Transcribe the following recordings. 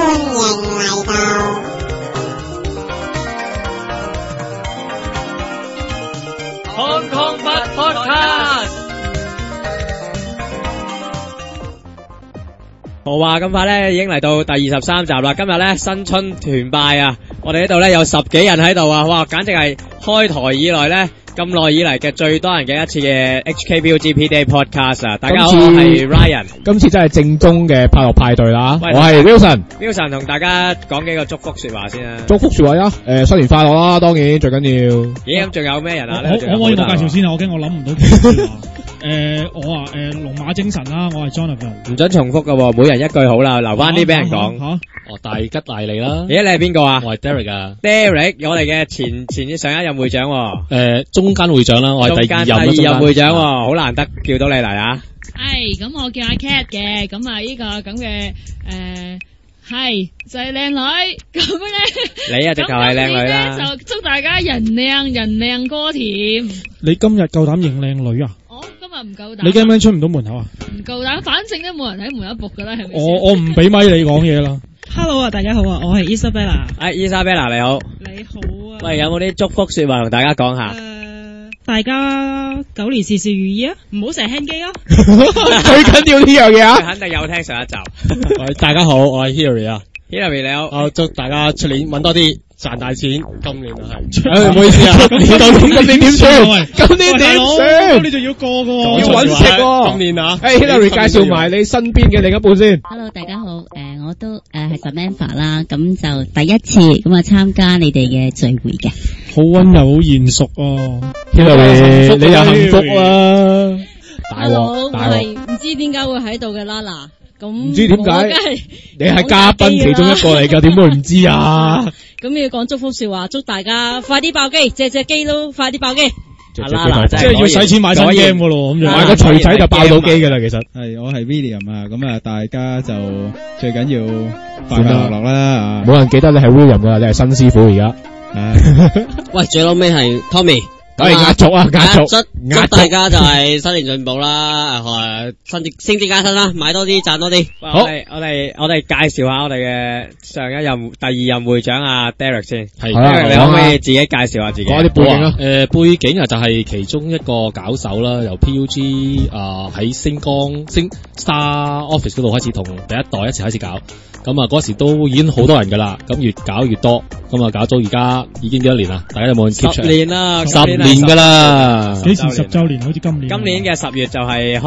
嚟到 Hong Kong Podcast。 好啊，咁快咧已經嚟到第23集啦。今日咧新春團拜啊，我哋呢度咧有10幾人喺度啊，哇，簡直係開台以來咧咁耐以嚟嘅最多人嘅一次嘅 HKPOG PDA Podcast 啊！大家好，我係 Ryan。 今次真係正宗嘅拍樂派對啦！ 喂我係 Wilson。Wilson 同大家講幾個祝福說話先啊！ 祝福說話啊！新年快樂啦，當然最緊要。 咦，咁仲有咩人啊？ 可唔可以我介紹先啊？我驚我諗唔到句話。龍馬精神啦，我係 Jonathan。 唔准重複噶，每人一句好啦，留翻啲俾人講。 吓， 大吉大利啦！ 咦，你係邊個啊？ 我係 Derek 啊。 Derek，我哋嘅上一任會長。 中間會長啦，我係第二任會長，好難得叫到你嚟啊！ 係，咁我叫阿 Cat 嘅，咁啊呢個咁嘅係就係靚女，咁咧你啊直頭係靚女啦， 就祝大家人靚歌甜。 你今日夠膽認靚女啊？ 我今日唔夠膽。 你驚唔驚出唔到門口啊？ 唔夠膽，反正都冇人喺門口仆噶啦，係咪？ 我唔俾咪你講嘢啦。 Hello 啊，大家好啊，我係 Isabella。 Isabella 你好。 你好啊。 喂，有冇啲祝福說話同大家講下？ 大家狗年事事如意啊，唔好成日輕機啊。 最緊要呢樣嘢啊！ 肯定有聽上一集。 喂，大家好，我係 Hilary 啊。 Hilary 你好。 祝大家出年搵多啲，賺大錢。今年啊係。 唔好意思啊，今年點算？今年點算？ 你仲要過噶？ 要搵食喎。 今年啊。 Hilary 介紹埋你身邊嘅另一半先。 Hello， 大家好，我都係 Samantha 啦，咁就第一次咁啊參加你哋嘅聚會嘅。 好溫柔，好賢淑哦。 Hilary，你又幸福啦。 Hello，我係唔知點解會喺度嘅 Lala。咁唔知點解？你係嘉賓其中一個嚟㗎，點會唔知啊？ 咁要講祝福說話，祝大家快啲爆機，隻機都快啲爆機。 即係要使錢買新 game 噶咯，咁樣買個錘仔就爆到機噶啦。其實係我係 William 啊，咁啊大家就最緊要快快樂樂啦。 冇人記得你係 William 噶，你係新師傅而家。 喂，最後尾係 Tommy。 梗係壓軸啊，壓軸！ 祝大家就係新年進步啦，升職加薪啦，買多啲賺多啲。 好，我哋介紹下我哋嘅第二任會長阿 Derek 先。 係， 你可唔可以自己介紹下自己？ 講啲背景啊。 背景啊就係其中一個搞手啦，由 PUG 喺星 Star Office 嗰度開始同第一代一齊開始搞。咁啊嗰時都已經好多人噶啦，咁越搞越多，咁啊搞咗而家已經幾多年啦？大家有冇人 keep 出嚟？10 年啦 ，10年噶啦。 幾時10周年？好似今年。 今年嘅10月就係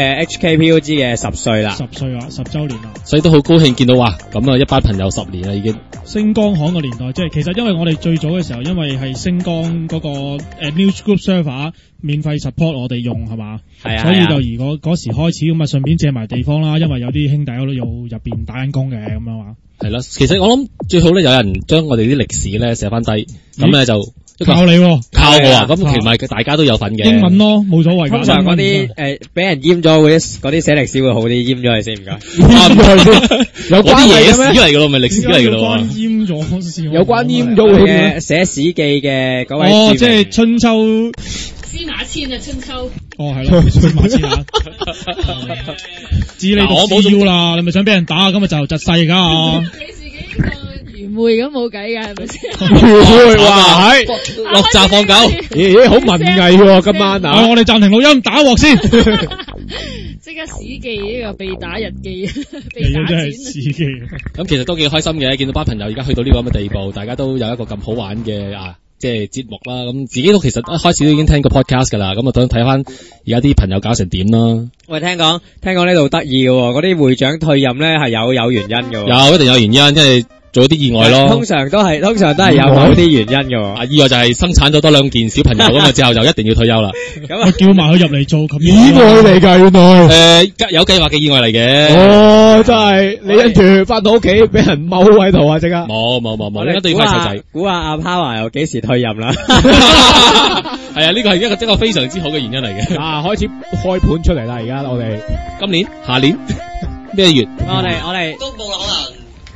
HKPOG 嘅10歲啦。 10歲啊，10周年啦。 所以都好高興見到哇，咁啊一班朋友10年啦已經。 星光行嘅年代，即係其實因為我哋最早嘅時候，因為係星光嗰個News Group Server 免費 support 我哋用係嘛， 係啊， 所以就如果嗰時開始咁啊，順便借埋地方啦，因為有啲兄弟喺度入邊打緊工嘅咁樣話。 係啦，其實我諗最好咧，有人將我哋啲歷史咧寫翻低，咁咧就靠你喎， 靠我啊！咁其實大家都有份嘅。 英文咯，冇所謂。 通常嗰啲俾人閹咗嗰啲寫歷史會好啲，閹咗佢先唔該。 有關嘢史嚟噶咯，咪歷史嚟噶咯。 有關閹咗先。 有關閹咗嘅寫史記嘅嗰位。 哦，即係春秋。 司馬遷啊，春秋。 哦，係咯，司馬遷啊。知你讀要啦，你咪想俾人打，咁咪就窒細噶。 你自己個愚昧咁冇計㗎，係咪先？ 愚昧哇，係落閘放狗。 咦，好文藝喎，今晚啊！ 我哋暫停錄音，打鑊先。 即刻史記呢個被打日記， 被打剪。史記。 咁其實都幾開心嘅，見到班朋友而家去到呢個咁嘅地步，大家都有一個咁好玩嘅即係節目啦，咁自己都其實一開始都已經聽過 podcast 噶啦，咁啊想睇翻而家啲朋友搞成點啦。 喂，聽講呢度得意嘅，嗰啲會長退任咧係有原因嘅。 有，一定有原因，即係做啲意外咯。 通常都係有某啲原因嘅。 意外就係生產咗多2件小朋友咁啊，之後就一定要退休啦。 咁啊， 叫埋佢入嚟做意外嚟㗎，原來。 有計劃嘅意外嚟嘅。 哦，真係你跟住翻到屋企俾人踎喺度啊！即刻。 冇，一定要快細仔。 估下阿 Power 又幾時退任啦？ 係啊，呢個係一個非常之好嘅原因嚟嘅。 開始開盤出嚟啦！而家我哋今年、下年咩月？ 我哋都冇啦，可能。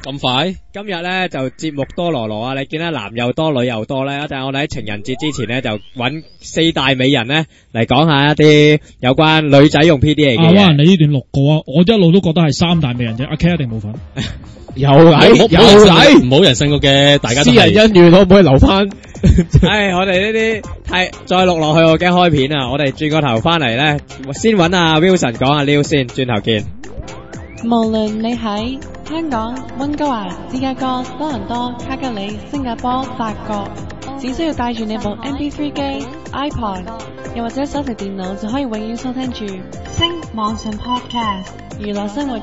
咁快？ 今日咧就節目多羅羅啊！你見得男又多女又多咧，但係我哋喺情人節之前咧就揾4大美人咧嚟講下一啲有關女仔用 PDA 嘅嘢。 哇！你呢段6個啊，我一路都覺得係3大美人啫。阿 K 一定冇份。 有禮， 唔好人信嘅，大家都私人恩怨可唔可以留翻？ 唉，我哋呢啲係再錄落去，我驚開片啊！我哋轉個頭翻嚟咧，先揾阿 Wilson 講下 Liu 先，轉頭見。 無論你喺香港、溫哥華、芝加哥、多倫多、卡加里、新加坡、法國，只需要帶住你部 MP3 機、iPod， 又或者手提電腦，就可以永遠收聽住星網上 Podcast、娛樂生活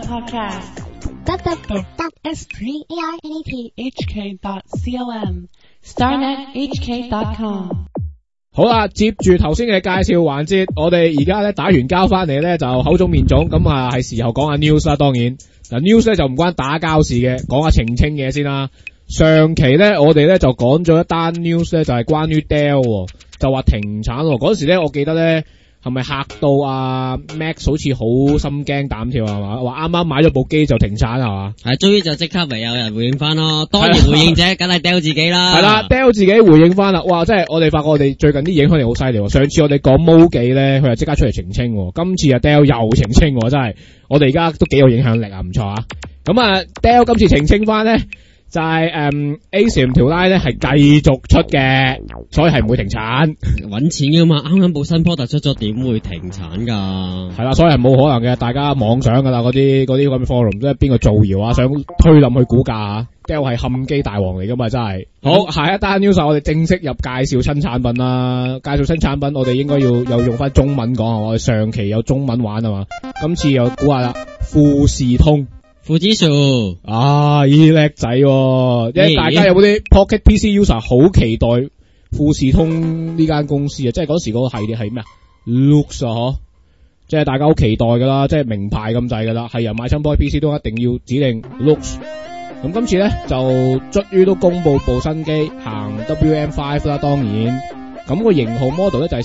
Podcast。www.streamhk.com 好啦，接住頭先嘅介紹環節，我哋而家咧打完交翻嚟咧就口腫面腫，咁啊係時候講下 news 啦。當然，嗱 news 咧就唔關打交事嘅，講下澄清嘢先啦。上期咧我哋咧就講咗一單 news 咧，就係關於 Dell， 就話停產喎。嗰時咧我記得咧係咪嚇到阿 Max 好似好心驚膽跳係嘛？話啱啱買咗部機就停產係嘛？ 係，終於就即刻咪有人回應翻咯。當然回應者梗係 Dell 自己啦。 係啦 ，Dell 自己回應翻啦。哇，真係我哋發覺我哋最近啲影響力好犀利。上次我哋講 Mo 記咧，佢就即刻出嚟澄清。今次啊 Dell 又澄清，真係我哋而家都幾有影響力啊，唔錯啊。咁啊 Dell 今次澄清翻咧。就係ASIM 條 line 咧係繼續出嘅，所以係唔會停產， 搵錢噶嘛。啱啱部新 product 出咗，點會停產噶？ 係啦，所以係冇可能嘅。大家妄想噶啦，嗰啲咁嘅 forum，即係邊個造謠啊，想推冧佢股價啊 ，Dell 係冚機大王嚟噶嘛，真係。好，下一單 news 我哋正式入介紹新產品啦。介紹新產品，我哋應該要又用翻中文講啊。我哋上期有中文玩啊嘛，今次又估下啦，富士通。 富指數啊，咦叻仔喎！因為大家有冇啲 Pocket PC user 好期待富士通呢間公司啊？即係嗰時嗰個系列係咩啊 ？Lux 啊，嗬！即係大家好期待噶啦，即係名牌咁滯噶啦，係人買親 Pocket PC 都一定要指定 Lux。咁今次咧就終於都公布部新機行 WM5 啦，當然。咁個型號 model 咧就係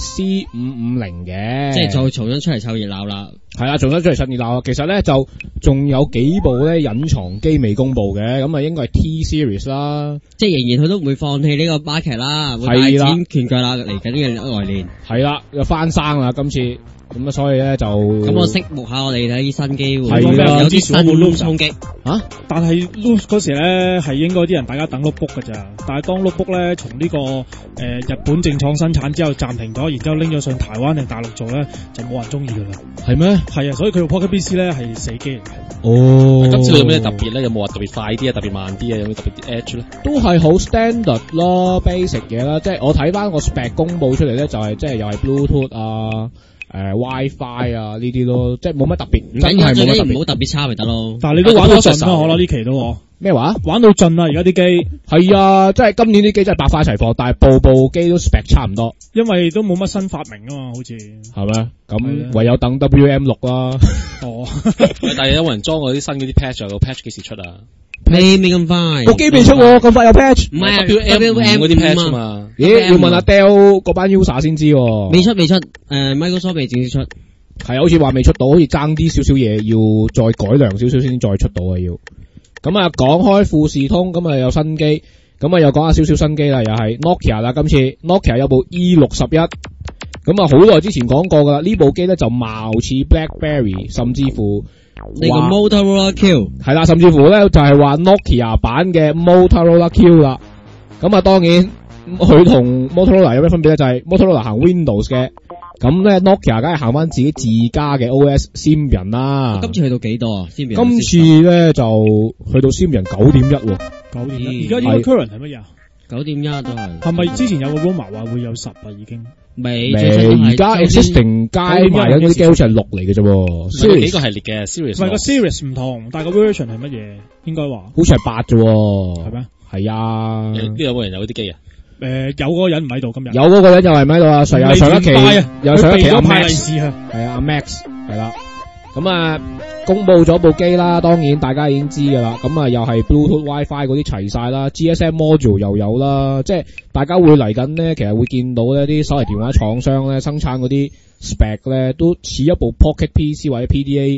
C550 嘅， 即係再重新出嚟湊熱鬧啦。 係啦，重新出嚟湊熱鬧。其實咧就仲有幾部咧隱藏機未公布嘅，咁啊應該係 T series 啦。 即係仍然佢都唔會放棄呢個 market 啦，會大展拳腳啦，嚟緊嘅來年。 係啦，又翻生啦今次。咁啊，所以咧就咁我拭目下我哋睇啲新機會， 係啦， 有啲新嘅衝擊啊！但係 Loop 嗰時咧係應該啲人大家等 notebook 㗎咋，但係當 notebook 咧從呢個日本正廠生產之後暫停咗，然之後拎咗上台灣定大陸做咧，就冇人中意㗎啦。係咩？係啊，所以佢個 Pocket PC 咧係死機嚟嘅。 哦，今次有咩特別咧？有冇話特別快啲啊？特別慢啲啊？有冇特別啲 edge 咧？ 都係好 standard 咯 ，basic 嘢啦。即係我睇翻個 spec 公佈出嚟咧，就係即係又係 Bluetooth 啊。WiFi 啊呢啲咯，即係冇乜特別，真係冇乜特別， 唔好特別差咪得咯。 但係你都玩到盡啦，可能呢期都咩話？ 玩到盡啦，而家啲機係啊，即係今年啲機真係百花齊放，但係部機都 spec 差唔多， 因為都冇乜新發明啊嘛，好似係咩？咁唯有等 WM6 啦。 哦， 但係有冇人裝嗰啲新嗰啲 patch 啊？個 patch 幾時出啊？ 未咁快， 部機未出喎，咁快有 patch？ 唔係 WM 嗰啲 patch 啊嘛。 咦，要問阿 Dell 嗰班 user 先知。 未出，Microsoft 未正式出。 係好似話未出到，好似爭啲少少嘢，要再改良少少先再出到啊要。咁啊，講開富士通，咁啊有新機，咁啊又講下少少新機啦，又係 Nokia 啦，今次 Nokia 有部 E61，咁啊好耐之前講過噶啦，呢部機咧就貌似 BlackBerry， 甚至乎呢個 Motorola Q 係啦，甚至乎咧就係話 Nokia 版嘅 Motorola Q 啦。咁啊當然佢同 Motorola 有咩分別咧？就係 Motorola 行 Windows 嘅。咁咧 Nokia 梗係行翻自己自家嘅 OS Symbian 啦。 今次去到幾多啊 Symbian？ 今次咧就去到 Symbian 9.1 9.1。而家呢個 current 係乜嘢啊 ？9.1都係。 係咪之前有個 rumor 話會有10啊？已經未。 而家 existing 街賣緊嗰啲機好似係6嚟嘅啫。 有幾個系列嘅 series。 唔係個 series 唔同，但係個 version 係乜嘢？應該話。 好似係8啫。係咩？ 係啊。 呢有冇人有嗰啲機啊？ 有嗰個人唔喺度今日。 有嗰個人又係唔喺度啊？上一期有上一期阿 Max 啊， 係啊阿 Max 係啦。咁啊，公布咗部機啦，當然大家已經知噶啦。咁啊，又係 Bluetooth、WiFi 嗰啲齊晒啦 ，GSM module 又有啦。即係大家會嚟緊咧，其實會見到呢啲手提電話廠商咧生產嗰啲 spec 咧，都似一部 Pocket PC 或者 PDA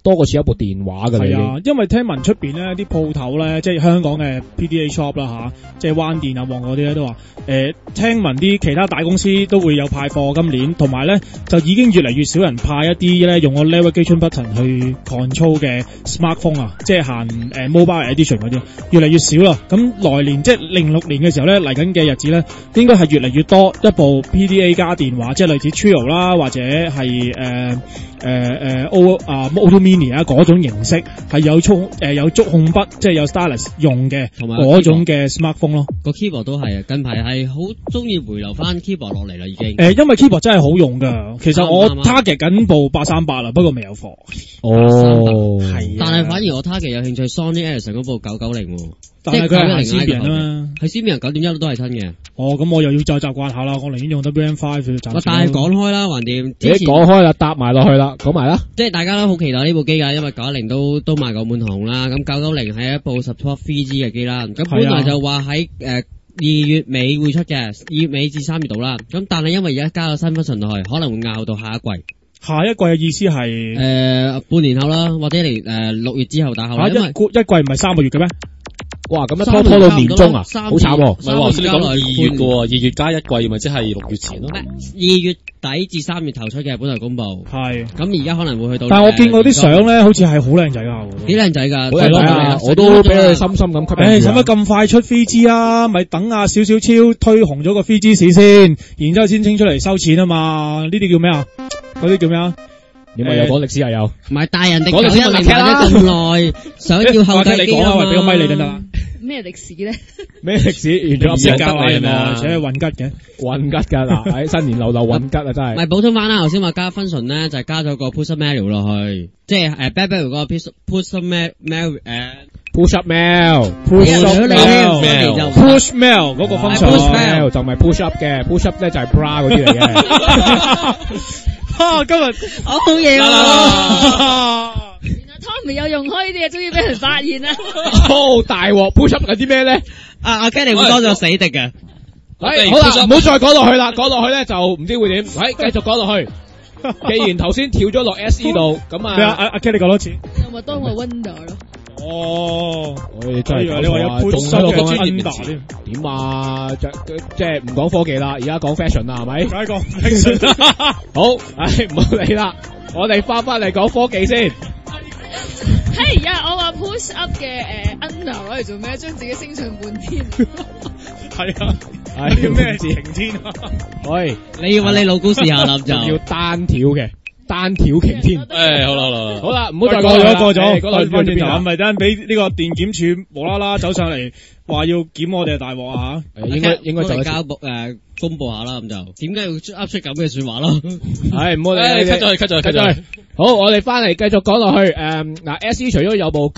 多過似一部電話㗎啦。 係啊，因為聽聞出邊咧啲鋪頭咧，即係香港嘅 PDA shop 啦即係灣電啊、旺嗰啲咧都話，聽聞啲其他大公司都會有派貨今年，同埋咧就已經越嚟越少人派一啲咧用個 navigation button 去 control 嘅 smartphone 啊，即係行mobile edition 嗰啲，越嚟越少啦。咁來年即係06年嘅時候咧，嚟緊嘅日子咧，應該係越嚟越多一部 PDA 加電話，即係類似 Trio 啦，或者係Auto Mini 啊嗰種形式，係有觸控筆，即係有 stylus 用嘅嗰種嘅 smartphone 咯。 個 keyboard 都係啊，近排係好中意回流翻 keyboard 落嚟啦，已經。 因為 keyboard 真係好用㗎。其實我 target 緊部838啦，不過未有貨。 哦， 係。 但係反而我 target 有興趣 Sony Ericsson 嗰部990喎。 但係佢係Symbian啊嘛， 係Symbian 9.1都係新嘅。 哦，咁我又要再習慣下啦，我寧願用 WM5 去暫時。 但係講開啦，橫掂。 你講開啦，搭埋落去啦，講埋啦。 即係大家都好期待呢部機㗎，因為910都賣過滿堂啦。咁990係一部 support 3G 嘅機啦。咁本來就話喺2月尾會出嘅，2月尾至3月度啦。咁但係因為而家加咗新function落去，可能會拗到下一季。 下一季嘅意思係半年後啦，或者嚟6月之後打後啦。因為一季唔係3個月嘅咩？ 哇，咁一拖到年中啊，好慘喎！ 唔係話先你講2月嘅喎，2月加一季咪即係6月前咯。 2月底至3月頭出嘅本來公布。係。咁而家可能會去到。 但係我見過啲相咧，好似係好靚仔㗎。 幾靚仔㗎， 係咯，我都俾佢深深咁吸引。 使乜咁快出 3G 啊？咪等下少少超推紅咗個 3G 市先，然之後先清出嚟收錢啊嘛？呢啲叫咩啊？嗰啲叫咩啊？ 你咪又講歷史又有， 唔係大人哋講歷史問咗咁耐，想要後繼機啊嘛。 俾個咪你得啦。 咩歷史咧？ 咩歷史？完全唔識教你而且係混吉嘅， 混吉㗎嗱，喺新年流混吉啊，真係。 唔係補充翻啦，頭先話加 function 咧，就係加咗個 push up mail 落去，即係BlackBerry 嗰個 push up mail push up mail 嗰個 function 就唔係 push up 嘅 ，push up 咧就係 bra 嗰啲嚟嘅。 今日好嘢喎！原來 Tommy 有用開呢啲嘢，終於俾人發現啦！ 好大鑊 ，push up 係啲咩咧？ 阿 Kenny 會多咗死敵嘅。 好啦，唔好再講落去啦，講落去咧就唔知會點。繼續講落去。既然頭先跳咗落 SE 度，咁啊， 阿 Kenny 講多次。 有咪當個 Wonder 咯？ 哦， 我真係你話有 push up 嘅 Wonder 添？ 點啊？即係唔講科技啦，而家講 fashion 啦，係咪？ 梗係講 fashion。 好，唔好理啦，我哋翻嚟講科技先。 嘿呀，我話 push up 嘅under 攞嚟做咩？將自己升上半天。 係啊，係咩晴天啊？ 喂， 你要揾你老公試下諗就要單挑嘅。單挑擎天，好啦，唔好再過咗， 過咗， 翻轉頭，咪等俾呢個電檢處無啦啦走上嚟，話要檢我哋係大鑊啊！ 應該就交公佈下啦，咁就點解要噏出咁嘅説話咯？ 係唔好理，cut 咗佢。好，我哋翻嚟繼續講落去。SE 除咗有部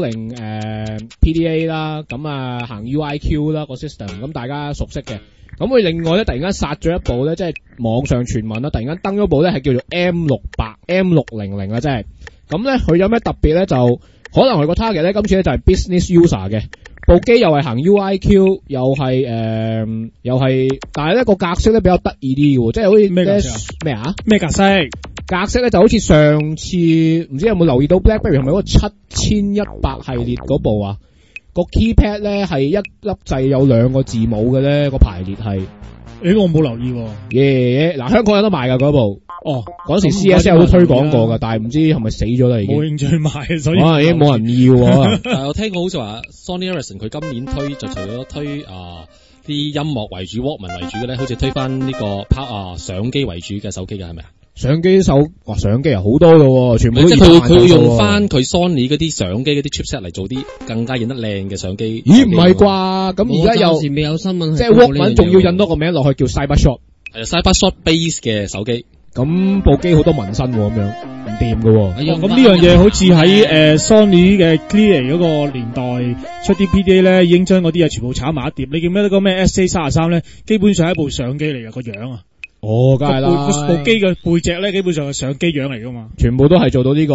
990PDA 啦，咁啊行 UIQ 啦個 system，咁大家熟悉嘅。咁佢另外咧，突然間殺咗一部咧，即係網上傳聞啦，突然間登咗部咧係叫做 M600、M600啊，真係。咁咧佢有咩特別咧？就可能佢個 target 咧，今次咧就係 business user 嘅。部機又係行 UIQ，又係，但係咧個格式咧比較得意啲嘅，即係好似咩啊？ 咩格式？ 格式咧就好似上次唔知有冇留意到 BlackBerry 係咪嗰個7100系列嗰部啊？個 keypad 咧係一粒掣有2個字母嘅咧，個排列係。 我冇留意喎。 嗱，香港有得賣㗎嗰部。哦，嗰時 CSL 都推廣過㗎，但係唔知係咪死咗啦已經。 冇興趣買，所以已經冇人要。 但係我聽過好似話 Sony Ericsson 佢今年推就除咗推啲音樂為主、Walkman 為主嘅咧，好似推翻呢個相機為主嘅手機嘅係咪啊？ 相機相機好多㗎，全部都佢用翻佢 Sony 嗰啲相機嗰啲 chipset 嚟做啲更加影得靚嘅相機。 咦，唔係啩？咁而家又未有新聞， 即係 Walkman 仲要印多個名落去叫 CyberShot， 係 CyberShot base 嘅手機。 咁部機好多紋身咁樣，唔掂㗎。 咁呢樣嘢好似喺Sony 嘅 Clear 嗰個年代出啲 PDA 咧，已經將嗰啲嘢全部炒埋一碟。你記唔記得嗰咩 SA33咧？基本上係一部相機嚟嘅個樣啊！ 哦，梗係啦， 部機嘅背脊咧，基本上係相機樣嚟噶嘛， 全部都係做到呢個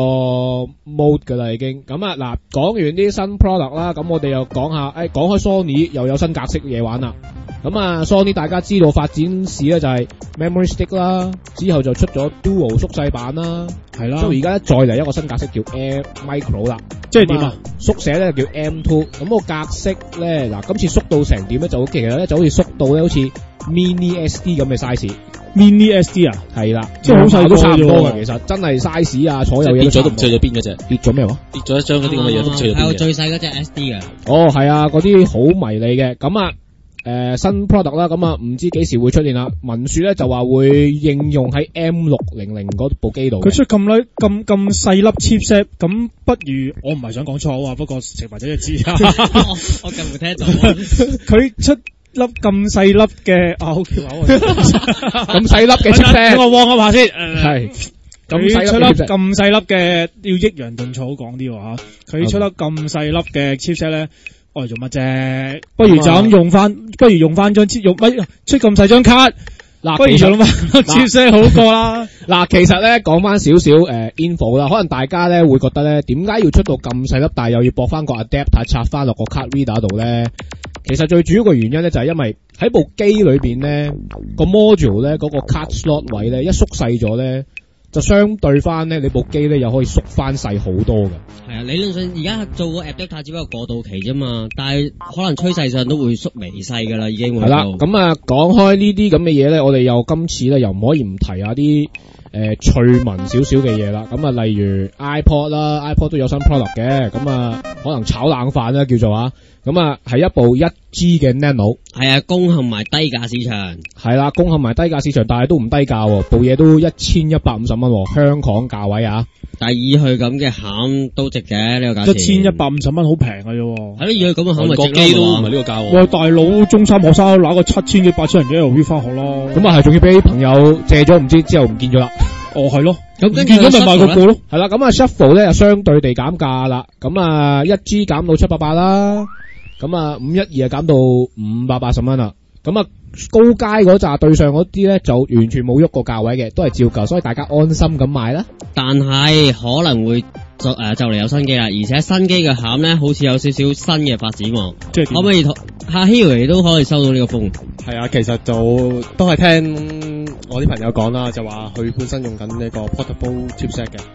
mode 噶啦已經。咁啊嗱，講完啲新 product 啦，咁我哋又講下，講開 Sony 又有新格式嘢玩啦。咁啊 Sony 大家知道發展史咧就係 Memory Stick 啦，之後就出咗 Dual 縮細版啦， 係啦， 所以而家再嚟一個新格式叫 M Micro 啦， 即係點啊？ 縮寫咧叫 M2，咁個格式咧嗱，今次縮到成點咧就其實咧就好似縮到咧好似 Mini SD 咁嘅 size。Mini SD 啊， 係啦， 即係好細都差唔多嘅，其實真係 size 啊，所有嘢跌咗都唔追咗邊嗰隻， 跌咗咩話？ 跌咗一張嗰啲咁嘅嘢都唔追咗邊嘅。 係我最細嗰隻 SD 嘅。 哦，係啊，嗰啲好迷你嘅。咁啊，新 product 啦，咁啊唔知幾時會出現啦。文書咧就話會應用喺 M600嗰部機度。 佢出咁細粒 chipset，咁不如我唔係想講錯啊，不過食或者就知啊。 我近乎聽到。 佢出粒咁細粒嘅好巧口咁細粒嘅 chipset， 我望下先。 係。 佢出粒咁細粒嘅，要抑揚頓挫講啲喎嚇。佢出粒咁細粒嘅 chipset 咧，我嚟做乜啫？不如就咁用翻張出咁細張卡。嗱，不如用翻 chipset 好過啦。 嗱，其實咧講翻少少info 啦，可能大家咧會覺得咧點解要出到咁細粒，但係又要駁翻個 adapter 插翻落個 card reader 度咧？其實最主要嘅原因咧就係因為喺部機裏邊咧個 module 咧嗰個 card slot 位咧一縮細咗咧，就相對翻咧你部機咧又可以縮翻細好多嘅。 係啊，理論上而家做個 adapter 只不過過渡期啫嘛，但係可能趨勢上都會縮微細噶啦，已經會。係啦， 咁啊講開呢啲咁嘅嘢咧，我哋又今次咧又唔可以唔提下啲趣聞少少嘅嘢啦。咁啊例如 iPod 啦 ，iPod 都有新 product 嘅，咁啊可能炒冷飯啦叫做啊。咁啊，係一部 1G 嘅 Nano， 係啊，攻陷埋低價市場，係啦，攻陷埋低價市場，但係都唔低價，部嘢都1150蚊，香港價位啊。 但係以佢咁嘅餡都值嘅呢個價錢 ，1150蚊好平嘅啫。 係咯，以佢咁嘅餡咪值咯。 機都唔係呢個價喎。 喂，大佬，中三學生拿個7000幾8000人嘅 LV 翻學咯。 咁啊係，仲要俾朋友借咗，唔知之後唔見咗啦。 哦，係咯。 咁跟住咪賣個個咯。 係啦，咁啊 Shuffle 咧就相對地減價啦。咁啊 1G 減到788啦。咁啊512啊減到580蚊啦，咁啊高階嗰扎對上嗰啲咧就完全冇喐過價位嘅，都係照舊，所以大家安心咁買啦。 但係可能會就嚟有新機啦，而且新機嘅餡咧好似有少少新嘅發展喎。 即係可唔可以下 Huey 都可以收到呢個風？ 係啊，其實就都係聽我啲朋友講啦，就話佢本身用緊呢個 portable chipset 嘅，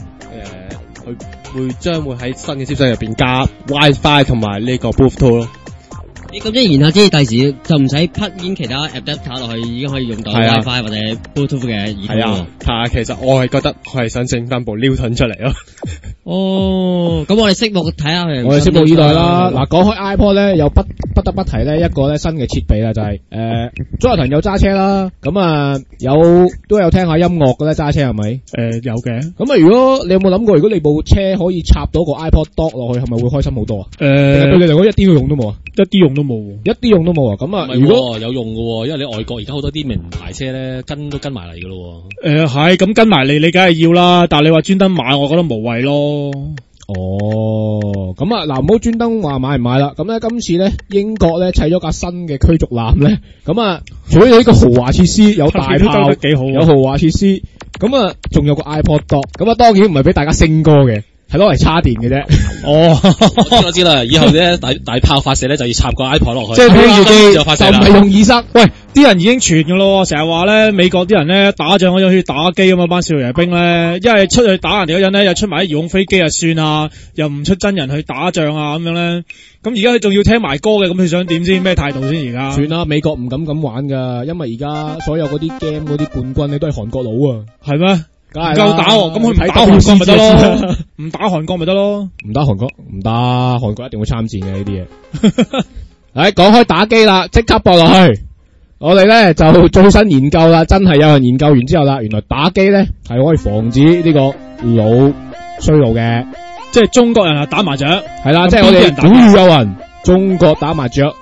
佢將會喺新嘅chipset入邊加 WiFi 同埋呢個 Bluetooth 咯。 咁即係言下之意，第時就唔使 plug in 其他 adapter 落去，已經可以用到 WiFi 或者 Bluetooth 嘅耳筒。係啊，其實我係覺得佢係想整翻部 Newton 出嚟咯。 哦，咁我哋拭目睇下佢。 我哋拭目以待啦。嗱，講開 iPod 咧，又不得不提咧一個咧新嘅設備啦，就係Jonathan有揸車啦，咁啊都有聽下音樂嘅咧，揸車係咪？ 有嘅。 咁啊，如果你有冇諗過，如果你部車可以插到個 iPod dock 落去，係咪會開心好多啊？對你嚟講一啲用都冇啊？ 一啲用都冇， 一啲用都冇啊！咁啊，如果有用嘅，因為你外國而家好多啲名牌車咧，都跟埋嚟嘅咯。 係咁跟埋你梗係要啦，但係你話專登買，我覺得無謂咯。 哦，咁啊，嗱，唔好專登話買唔買啦。咁咧，今次咧，英國咧砌咗架新嘅驅逐艦咧，咁啊，除咗呢個豪華設施，有大炮， 幾好， 有豪華設施，咁啊，仲有個 iPod dock，咁啊，當然唔係俾大家升歌嘅。係攞嚟插電嘅啫。 哦，我知啦，以後咧大炮發射咧就要插個 iPod 落去， 即係聽住機就發射啦。 就唔係用耳塞。 喂，啲人已經傳噶咯，成日話咧美國啲人咧打仗嗰陣好似打機咁啊，班少爺兵咧，一係出去打人哋嗰陣咧，又出埋啲遙控飛機啊算啊，又唔出真人去打仗啊咁樣咧。咁而家佢仲要聽埋歌嘅，咁佢想點先？咩態度先？而家算啦，美國唔敢咁玩噶，因為而家所有嗰啲 game 嗰啲冠軍咧都係韓國佬啊。 係咩？ 唔夠打喎，咁佢唔打韓國咪得咯？唔打韓國咪得咯？ 唔打韓國，唔打韓國一定會參戰嘅呢啲嘢。講開打機啦，即刻播落去。我哋咧就最新研究啦，真係有人研究完之後啦，原來打機咧係可以防止呢個腦衰老嘅。 即係中國人啊打麻雀， 係啦，即係我哋古語有云，中國打麻雀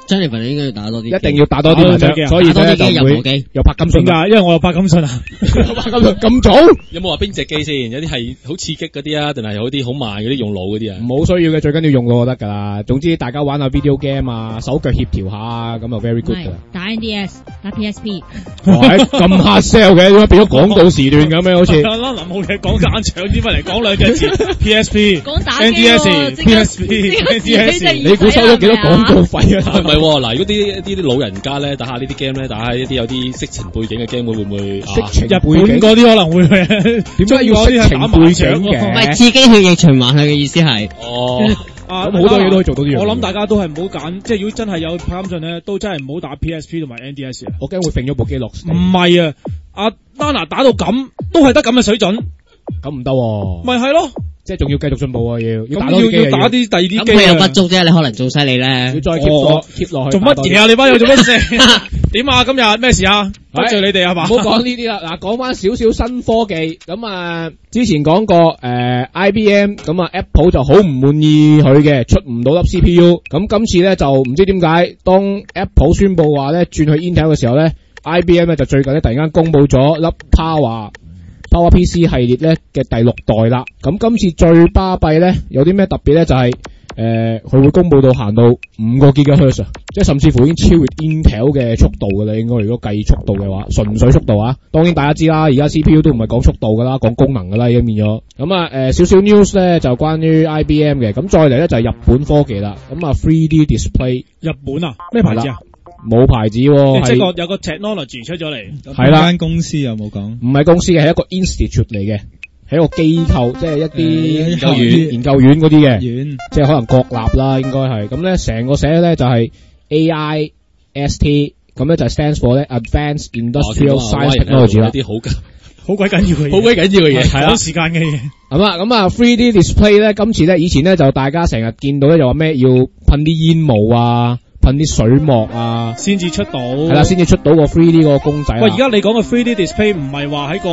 Jennifer 應該要打多啲， 一定要打多啲麻雀，所以咧就會有柏金遜㗎，因為我有柏金遜啊， 柏金遜咁早， 有冇話邊隻機先？有啲係好刺激嗰啲啊，定係有啲好慢嗰啲用腦嗰啲啊？ 冇需要嘅，最緊要用腦就得㗎啦。總之大家玩下 video game 啊，手腳協調下啊，咁就 very good 㗎啦。 打 NDS， 打 PSP。 喂，咁 hard sell 嘅，點解變咗廣告時段咁樣？好似林冇嘢講間搶啲乜嚟講兩隻字 PSP， 講打機 NDS，PSP，NDS， 你估收咗幾多廣告費啊？ 唔係喎，嗱，如果啲老人家咧打下呢啲 game 咧，打下一啲有啲色情背景嘅 game 會唔會？ 色情日本嗰啲可能會點解要色情背景嘅？ 唔係刺激血液循環佢嘅意思係。 哦。 咁好多嘢都可以做到呢樣。 我諗大家都係唔好揀，即係如果真係有柏金遜咧，都真係唔好打 PSP 同埋 NDS 啊。 我驚會揈咗部機落。 唔係啊，阿 Nana 打到咁，都係得咁嘅水準。 咁唔得喎。咪係咯。 即係仲要繼續進步啊！要打啲第二啲機。 咁佢有不足啫，你可能做犀利咧。 要再 keep 落去。 做乜嘢啊？你班友做乜事？點啊？今日咩事啊？得罪你哋係嘛？ 唔好講呢啲啦。嗱，講翻少少新科技。咁啊，之前講過IBM， 咁啊 Apple 就好唔滿意佢嘅，出唔到粒 CPU。咁今次咧就唔知點解，當 Apple 宣布話咧轉去 Intel 嘅時候咧 ，IBM 咧就最近咧突然間公佈咗粒 PowerPC 系列咧嘅第6代啦，咁今次最巴閉咧有啲咩特別咧就係佢會公佈到行到5個 GHz， 即係甚至乎已經超越 Intel 嘅速度㗎啦，應該如果計速度嘅話，純粹速度啊，當然大家知啦，而家 CPU 都唔係講速度㗎啦，講功能㗎啦已經變咗。咁啊少少 news 咧就關於 IBM 嘅，咁再嚟咧就係日本科技啦，咁啊 3D display。 日本啊？咩牌子啊？ 冇牌子喎， 即係有個 technology 出咗嚟， 係啦， 間公司有冇講？ 唔係公司嘅，係一個 institute 嚟嘅，係一個機構，即係一啲研究院嗰啲嘅，即係可能國立啦，應該係。咁咧成個寫咧就係 AIST， 咁咧就係 stands for 咧 Advanced Industrial Science Technology 啦。 啲好鬼緊要嘅嘢， 好鬼緊要嘅嘢， 係啦，時間嘅嘢。 咁啊 3D display 咧，今次咧以前咧就大家成日見到咧就話咩要噴啲煙霧啊。噴啲水膜啊， 先至出到， 係啦，先至出到個 3D 個公仔。 喂，而家你講嘅 3D display 唔係話喺個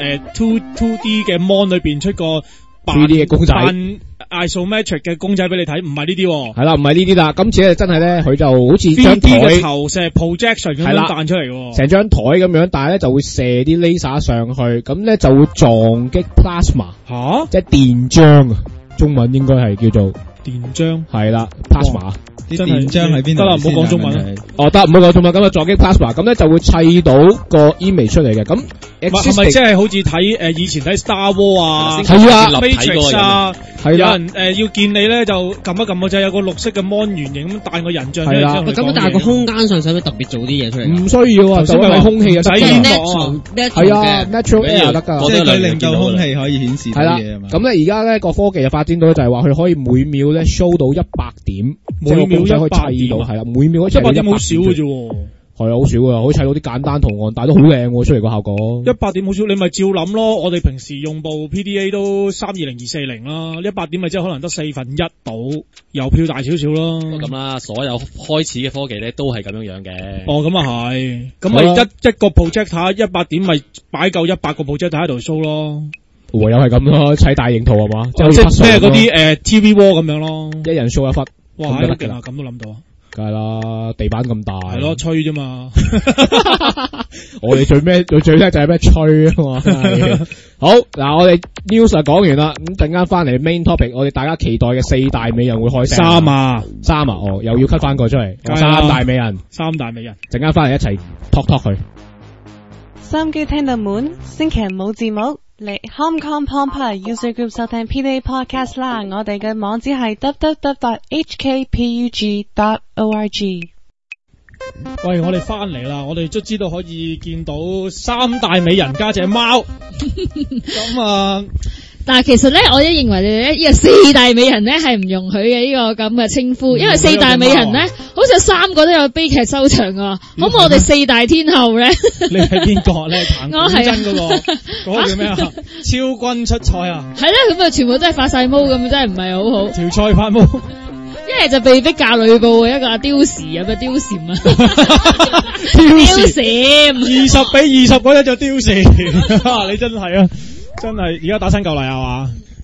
2D 嘅 mon 裏邊出個 3D 嘅公仔 ，isometric 嘅公仔俾你睇，唔係呢啲。係啦，唔係呢啲啦。今次咧真係咧，佢就好似張 3D 嘅投射 projection 咁樣彈出嚟， 成張台咁樣，但係咧就會射啲 laser 上去，咁咧就會撞擊 plasma， 即係電漿啊，中文應該係叫做電漿， 係啦 plasma。 啲電漿喺邊度？ 得啦，唔好講中文啦。 得，唔好講中文。咁啊，撞擊 plasma， 咁咧就會砌到個 image 出嚟嘅。咁係咪即係好似睇以前睇 Star War 啊？ 係啊 ，Matrix 啊， 係有人要見你咧就撳一撳個掣，有個綠色嘅 mon 圓形咁彈個人像出嚟。 咁但係個空間上使唔使特別做啲嘢出嚟？ 唔需要啊，就係空氣啊， 使煙幕係啊 ，natural air 得㗎。 即係佢令到空氣可以顯示到嘢啊嘛。 咁咧而家咧個科技就發展到就係話佢可以每秒咧 show 到100點， 每秒100點。 係啦，每秒可以砌到 100點好少嘅啫， 係啊，好少噶，可以砌到啲簡單圖案，但係都好靚喎，出嚟個效果。 100點好少，你咪照諗咯。我哋平時用部 PDA 都320240啦，100點咪即係可能得1/4到，郵票大少少咯。 咁啦，所有開始嘅科技咧都係咁樣樣嘅。 哦，咁啊係，咁咪一個 projector 100點咪擺夠100個 projector喺度 show 咯。 唯有係咁咯，砌大型圖係嘛， 即係咩嗰啲TV wall 咁樣咯， 一人 show 一忽。 哇，好勁啊！咁都諗到啊！ 梗係啦，地板咁大。 係咯，吹啫嘛。 我哋最叻就係咩吹啊嘛。好，嗱，我哋 news 講完啦，咁陣間翻嚟 main topic， 我哋大家期待嘅4大美人會開聲。 三啊， 哦，又要 cut 翻個出嚟。3大美人，陣間翻嚟一齊 talk 佢。 收音機聽到滿，星期日冇字幕。嚟 Hong Kong Pomper User Group 收聽 PDA Podcast 啦，我哋嘅網址係 www.hkpug.org。 喂，我哋翻嚟啦，我哋都知道可以見到3大美人加隻貓。咁啊， 但係其實咧，我都認為咧呢個4大美人咧係唔容許嘅呢個咁嘅稱呼，因為4大美人咧，好似3個都有悲劇收場啊。咁我哋4大天后咧， 你係邊個？你係彭古真嗰個？嗰個叫咩啊？超君出賽啊！ 係啦，咁啊全部都係發晒毛咁，真係唔係好好。 條菜發毛， 一係就被逼嫁呂布嘅一個阿貂蟬啊，貂蟬啊， 貂蟬20比20嗰一就貂蟬，你真係啊！真係而家打親舊例係嘛？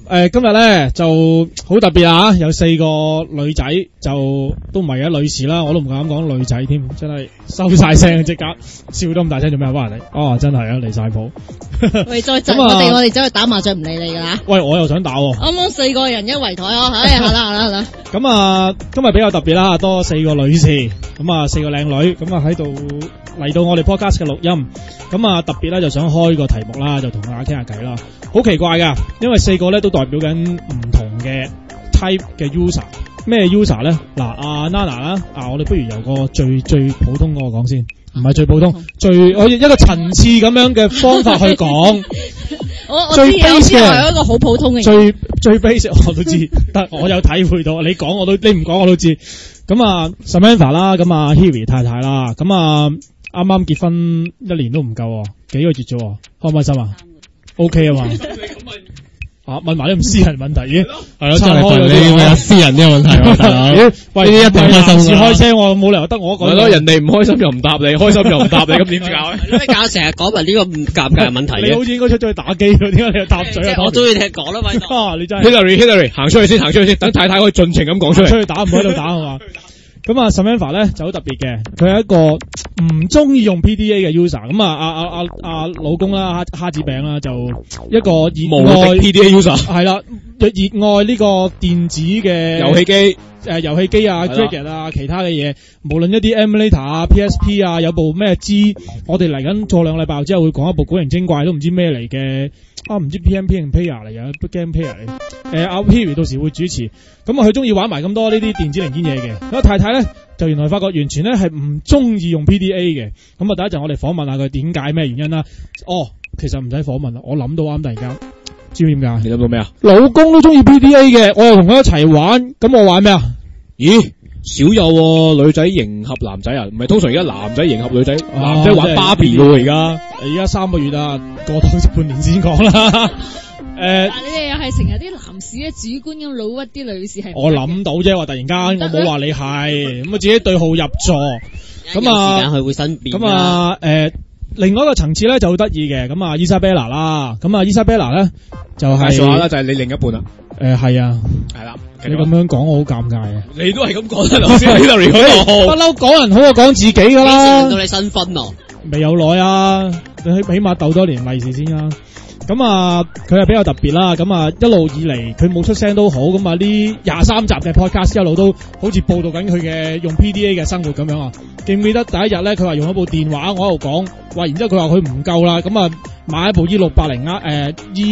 今日咧就好特別啊，有4個女仔就都唔係啊，女士啦，我都唔夠膽講女仔添，真係收晒聲，即刻笑得咁大聲做咩啊？翻嚟你，哦，真係啊，離晒譜。 喂，再窒我哋走去打麻雀唔理你㗎啦。 喂，我又想打喎。 啱啱4個人一圍台啊，唉，好啦。 咁啊，今日比較特別啦，多4個女士，咁啊4個靚女，咁啊喺度嚟到我哋 podcast 嘅錄音，咁啊特別咧就想開個題目啦，就同大家傾下偈啦。好奇怪噶，因為4個咧都代表緊唔同嘅 type 嘅 user。咩 user 咧？嗱，阿 Nana 啦，我哋不如由個最普通嗰個講先，唔係最普通，我一個層次咁樣嘅方法去講。 我知嘅係一個好普通嘅人。 最 basic 我都知，但我有體會到，你唔講我都知。咁啊 Samantha 啦，咁啊 Hiri 太太啦，咁啊啱啱結婚1年都唔夠，幾個月啫，開唔開心啊？OK 啊嘛。問埋啲咁私人問題嘅，係咯，真係問你咩私人呢個問題，大佬。喂，呢啲一定開心。開聲我冇理由得我一個。係咯，人哋唔開心又唔答你，開心又唔答你，咁點搞咧？ 點解搞成日講埋呢個唔尷尬嘅問題嘅？ 你好似應該出咗去打機嘅，點解你又答嘴啊？ 我中意聽講啦，咪。 你真係。Hillary， 行出去先，等太太可以盡情咁講出嚟。出去打唔喺度打係嘛？咁啊 Samantha 咧就好特別嘅，佢係一個唔中意用 PDA 嘅 user。咁啊老公啦，蝦子餅啦，就一個熱愛 PDA user， 係啦，熱愛呢個電子嘅遊戲機啊 Cricket 啊，其他嘅嘢，無論一啲 emulator 啊 PSP 啊，有部咩我哋嚟緊做2個禮拜之後會講一部古靈精怪都唔知咩嚟嘅，唔知 PMP 定 Player 嚟嘅 Game Player 嚟。阿 Hiri 到時會主持，咁佢中意玩埋咁多呢啲電子零件嘢嘅。咁太太咧就原來發覺完全咧係唔中意用 PDA 嘅。咁啊，第一陣我哋訪問下佢點解咩原因啦。其實唔使訪問啦，我諗到啱突然間，知唔知點解？你諗到咩啊？老公都中意 PDA 嘅，我又同佢一齊玩，咁我玩咩啊？ 咦，少有喎，女仔迎合男仔啊？唔係通常而家男仔迎合女仔，男仔玩芭比喎而家。 而家3個月啊，過多半年先講啦。 但你哋又係成日啲男士咧主觀咁老屈啲女士係？我諗到啫，話突然間我冇話你係，咁啊自己對號入座，咁啊時間佢會身變。 咁啊另外一個層次咧就好得意嘅，咁啊 Isabella 啦，咁啊 Isabella 咧就係介紹下啦，就係你另一半啦。 係啊， 係啦， 你咁樣講我好尷尬啊！ 你都係咁講啦，頭先 Hillary 嗰度不嬲講人好過講自己噶啦。 幾時輪到你新婚咯？ 未有耐啊，起碼鬥多年利是先啦。咁啊，佢係比較特別啦。咁啊，一路以嚟佢冇出聲都好。咁啊，呢23集嘅 podcast 一路都好似報道緊佢嘅用 PDA 嘅生活咁樣啊。記唔記得第一日咧，佢話用一部電話，我喺度講，然之後佢話佢唔夠啦，咁啊買一部 E680i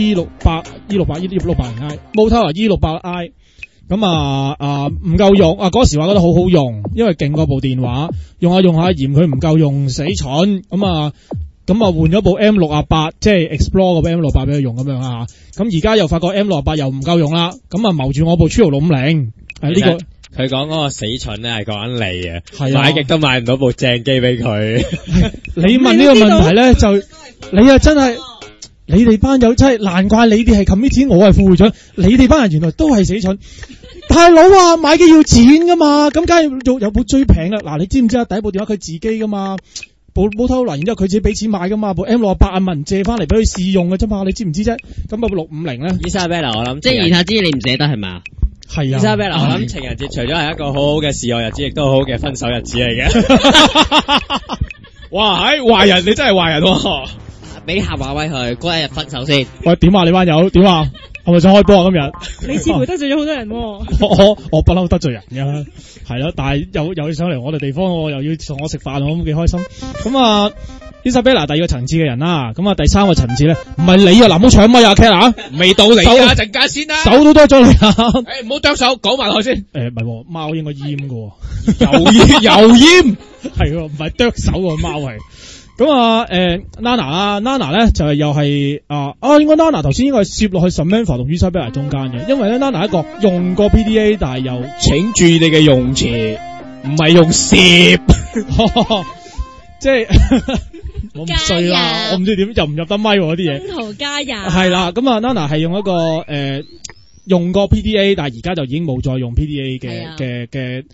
Motorola E680i， 咁唔夠用啊！嗰時話覺得好好用，因為勁過部電話，用下嫌佢唔夠用，死蠢咁啊！換咗部 M68， 即係 Explore 個 M68 俾佢用咁樣啊！咁而家又發覺 M68 又唔夠用啦，咁啊謀住我部 Trio 650，呢個佢講嗰個死蠢咧係講緊你啊， 係買極都買唔到部正機俾佢。 你問呢個問題咧，就你啊真係，你哋班友真係難怪你哋係 committee， 我係副會長，你哋班人原來都係死蠢。大佬啊，買機要錢噶嘛，咁梗係有部最平啦。嗱，你知唔知啊？第一部電話佢自己噶嘛。部 Motorola， 然之後佢自己俾錢買噶嘛，部 M68 阿文借翻嚟俾佢試用嘅啫嘛，你知唔知啫？咁部650咧 Isabella 我諗，即係言下之意你唔捨得係咪啊？ 係啊 Isabella 我諗情人節除咗係一個好好嘅示愛日子，亦都好好嘅分手日子嚟嘅。 哇，壞人你真係壞人喎！ 俾下華威佢嗰一日分手先。 喂，點啊你班友？點啊？係咪想開波啊今日？ 你似乎得罪咗好多人喎。 我不嬲得罪人㗎，係咯，但係又要上嚟我哋地方，我又要同我食飯，我咁幾開心。咁啊 Isabella 第二個層次嘅人啦，咁啊第三個層次咧，唔係你啊，嗱唔好搶咪啊 Cat 啊， 未到你啊，陣間先啦， 手都多咗你啊， 唔好剁手，講埋佢先。 唔係，貓應該閹㗎， 又閹， 係喎，唔係剁手喎，貓係。咁啊，Nana 啦 ，Nana 咧就係又係應該 Nana 頭先應該係攝落去 Samantha 同 Isabella 中間嘅，因為咧 Nana 一個用過 PDA， 但係又請注意你嘅用詞，唔係用攝， 即係我唔衰啦，我唔知點入唔入得咪嗰啲嘢。 中途加入係啦，咁啊 Nana 係用一個用過 PDA， 但係而家就已經冇再用 PDA 嘅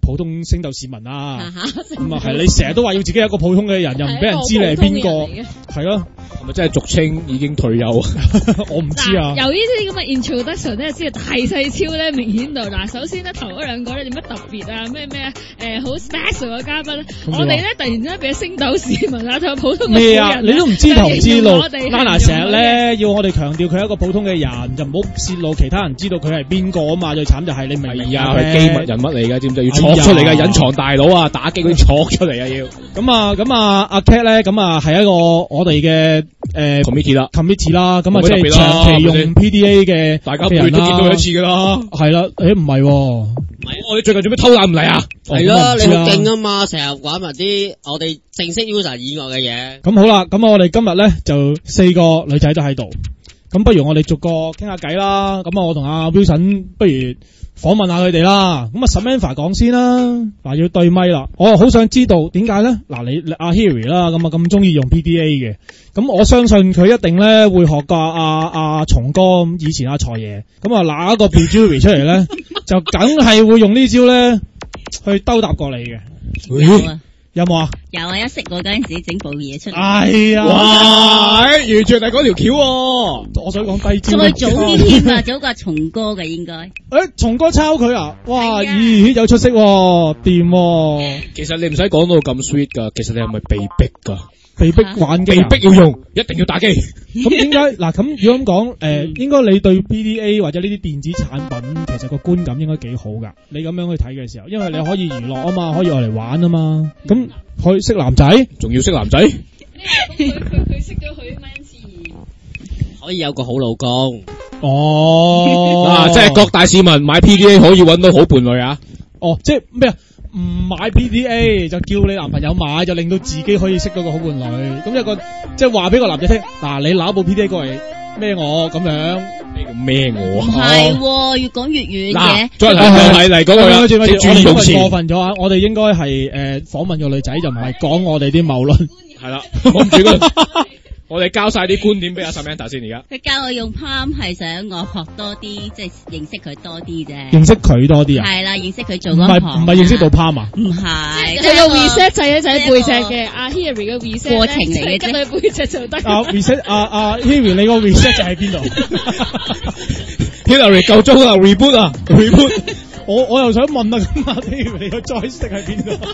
普通星斗市民啊。咁啊係，你成日都話要自己係一個普通嘅人，又唔俾人知你係邊個，係咯。 係咪真係俗稱已經退休？ 我唔知啊。 由呢啲咁嘅 introduction 咧，知道大細超咧明顯度。嗱，首先咧頭嗰兩個咧點乜特別啊？咩好 special 嘅嘉賓咧，我哋咧突然之間俾星斗市民啊，同埋普通嘅咩啊？你都唔知頭唔知路。Nana 成日咧要我哋強調佢係一個普通嘅人，就唔好泄露其他人知道佢係邊個啊嘛。最慘就係你明唔明啊？ 佢係機密人物嚟㗎，知唔知？要戳出嚟㗎，隱藏大佬啊，打機嗰啲戳出嚟啊要。 咁啊，阿 Cat 咧，咁啊係一個我哋嘅 committee 啦， 咁啊即係長期用 PDA 嘅， 大家每都見到佢一次㗎啦。 係啦，唔係喎， 我哋最近做咩偷懶唔嚟啊？ 係咯，你好勁啊嘛，成日玩埋啲我哋正式 user 以外嘅嘢。 咁好啦，咁我哋今日咧就4個女仔都喺度，咁不如我哋逐個傾下偈啦。咁我同阿 Wilson 不如訪問下佢哋啦。咁啊 Samantha 講先啦，嗱要對咪啦。我好想知道點解咧？嗱你阿 Harry 啦，咁啊咁中意用 PDA 嘅，咁我相信佢一定咧會學過阿松哥以前阿財爺，咁啊拿一個 Bijuri 出嚟咧，就梗係會用呢招咧去兜搭過你嘅。有冇啊？ 有啊！一識我嗰陣時整部嘢出嚟。 係啊！ 哇！完全係嗰條橋喎。 我想講低招。 再早啲添啊，早過松哥嘅應該。 松哥抄佢啊！哇！咦，有出息喎，掂喎。 其實你唔使講到咁 sweet 㗎，其實你係咪被逼㗎？ 被逼玩機， 被逼要用，一定要打機。 咁點解嗱？咁如果咁講，應該你對 PDA 或者呢啲電子產品，其實個觀感應該幾好㗎。你咁樣去睇嘅時候，因為你可以娛樂啊嘛，可以愛嚟玩啊嘛。咁可以識男仔， 仲要識男仔。 佢識咗佢咩事？ 可以有個好老公。 哦， 即係各大市民買 PDA 可以揾到好伴侶啊。 哦，即係咩啊？唔買 PDA 就叫你男朋友買，就令到自己可以識到個好伴侶。咁有個即係話俾個男仔聽，嗱你攞部 PDA 過嚟孭我咁樣。 咩叫孭我啊？ 唔係，越講越遠嘅。 再嚟講佢啦，你注意用詞。 過分咗啊！我哋應該係訪問個女仔，就唔係講我哋啲謬論。 係啦，我唔主觀。我哋交晒啲觀點俾阿 Samantha 先，而家。 佢教我用 Palm 係想我學多啲，即係認識佢多啲啫。 認識佢多啲啊？ 係啦，認識佢做嗰行。 唔係認識到 Palm 啊？ 唔係， 佢個 reset 掣咧就喺背脊嘅。阿 Harry 嘅 reset 過程嚟嘅啫， 跟佢背脊就得。 reset 阿 Harry 你個 reset 就喺邊度 ？Hillary 夠鐘啦 ，reboot 啊 ，reboot。 我又想問啊，咁阿 Harry 你個 joystick 喺邊度？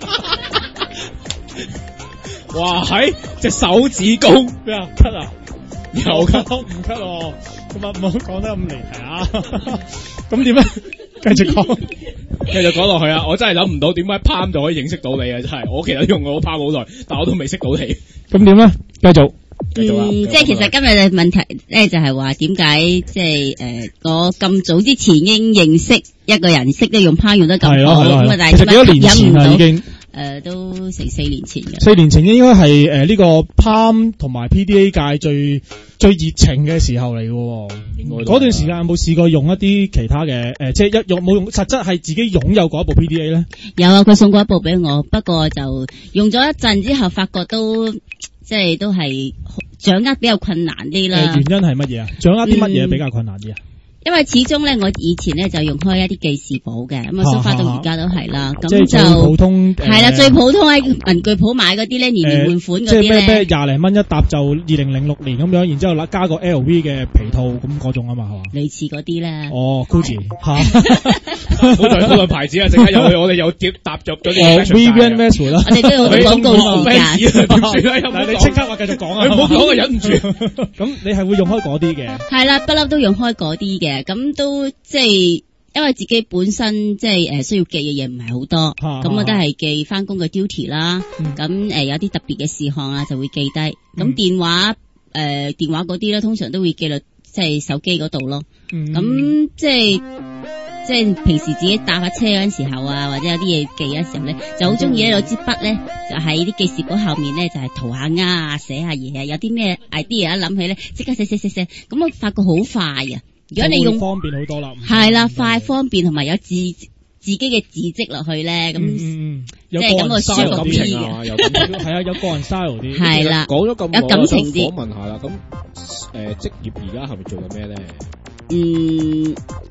哇！喺隻手指公咩啊？cut 啊？ 又 cut 唔 cut 喎，咁啊唔好講得咁離題啊！咁點咧？繼續講落去啊！我真係諗唔到點解 Palm 就可以認識到你啊！真係，我其實用我 Palm 好耐，但我都未識到你。咁點咧？繼續。 即係其實今日嘅問題咧，就係話點解即係我咁早之前已經認識一個人，識得用 Palm 用得咁好，咁啊，但係點解吸引唔到？都成4年前嘅。4 年前應該係呢個 Palm 同埋 PDA 界最熱情嘅時候嚟嘅。嗰段時間有冇試過用一啲其他嘅即係有冇用實質係自己擁有過一部 PDA 咧？ 有啊，佢送過一部俾我，不過就用咗一陣之後，發覺都即係都係掌握比較困難啲啦。 原因係乜嘢啊？掌握啲乜嘢比較困難啲啊？ 因為始終咧，我以前咧就用開一啲記事簿嘅，咁啊，收翻到而家都係啦。咁就最普通係啦，最普通喺文具鋪買嗰啲咧，年換款嗰啲咧， 即係咩20零蚊一沓就2006年咁樣，然之後加個 LV 嘅皮套咁嗰種啊嘛，係嘛？ 類似嗰啲咧。 哦 Gucci 好多牌子啊！陣間我哋有碟踏入咗啲 Vivienne Westwood 啦， 我哋都有廣告時間。 點算啊？你即刻話繼續講啊！ 你唔好講啊，忍唔住。 咁你係會用開嗰啲嘅？ 係啦，不嬲都用開嗰啲嘅。咁都即係因為自己本身即係需要記嘅嘢唔係好多，咁我都係記翻工嘅 duty 啦。咁有啲特別嘅事項啊，就會記低。咁電話嗰啲咧，通常都會記落即係手機嗰度咯。咁即係平時自己搭下車嗰陣時候啊，或者有啲嘢記嗰陣時候咧，就好中意咧攞支筆咧，就喺啲記事簿後面咧，就係塗下鴉啊，寫下嘢啊，有啲咩 idea 一諗起咧，即刻寫。咁我發覺好快啊！如果你用方便好多啦， 係啦，快方便同埋有自己嘅字跡落去咧，咁即係咁個舒服啲嘅。 係啊，有個人 style 啲。 係啦， 講咗咁耐， 有感情啲。 訪問下啦，咁職業而家係咪做緊咩咧？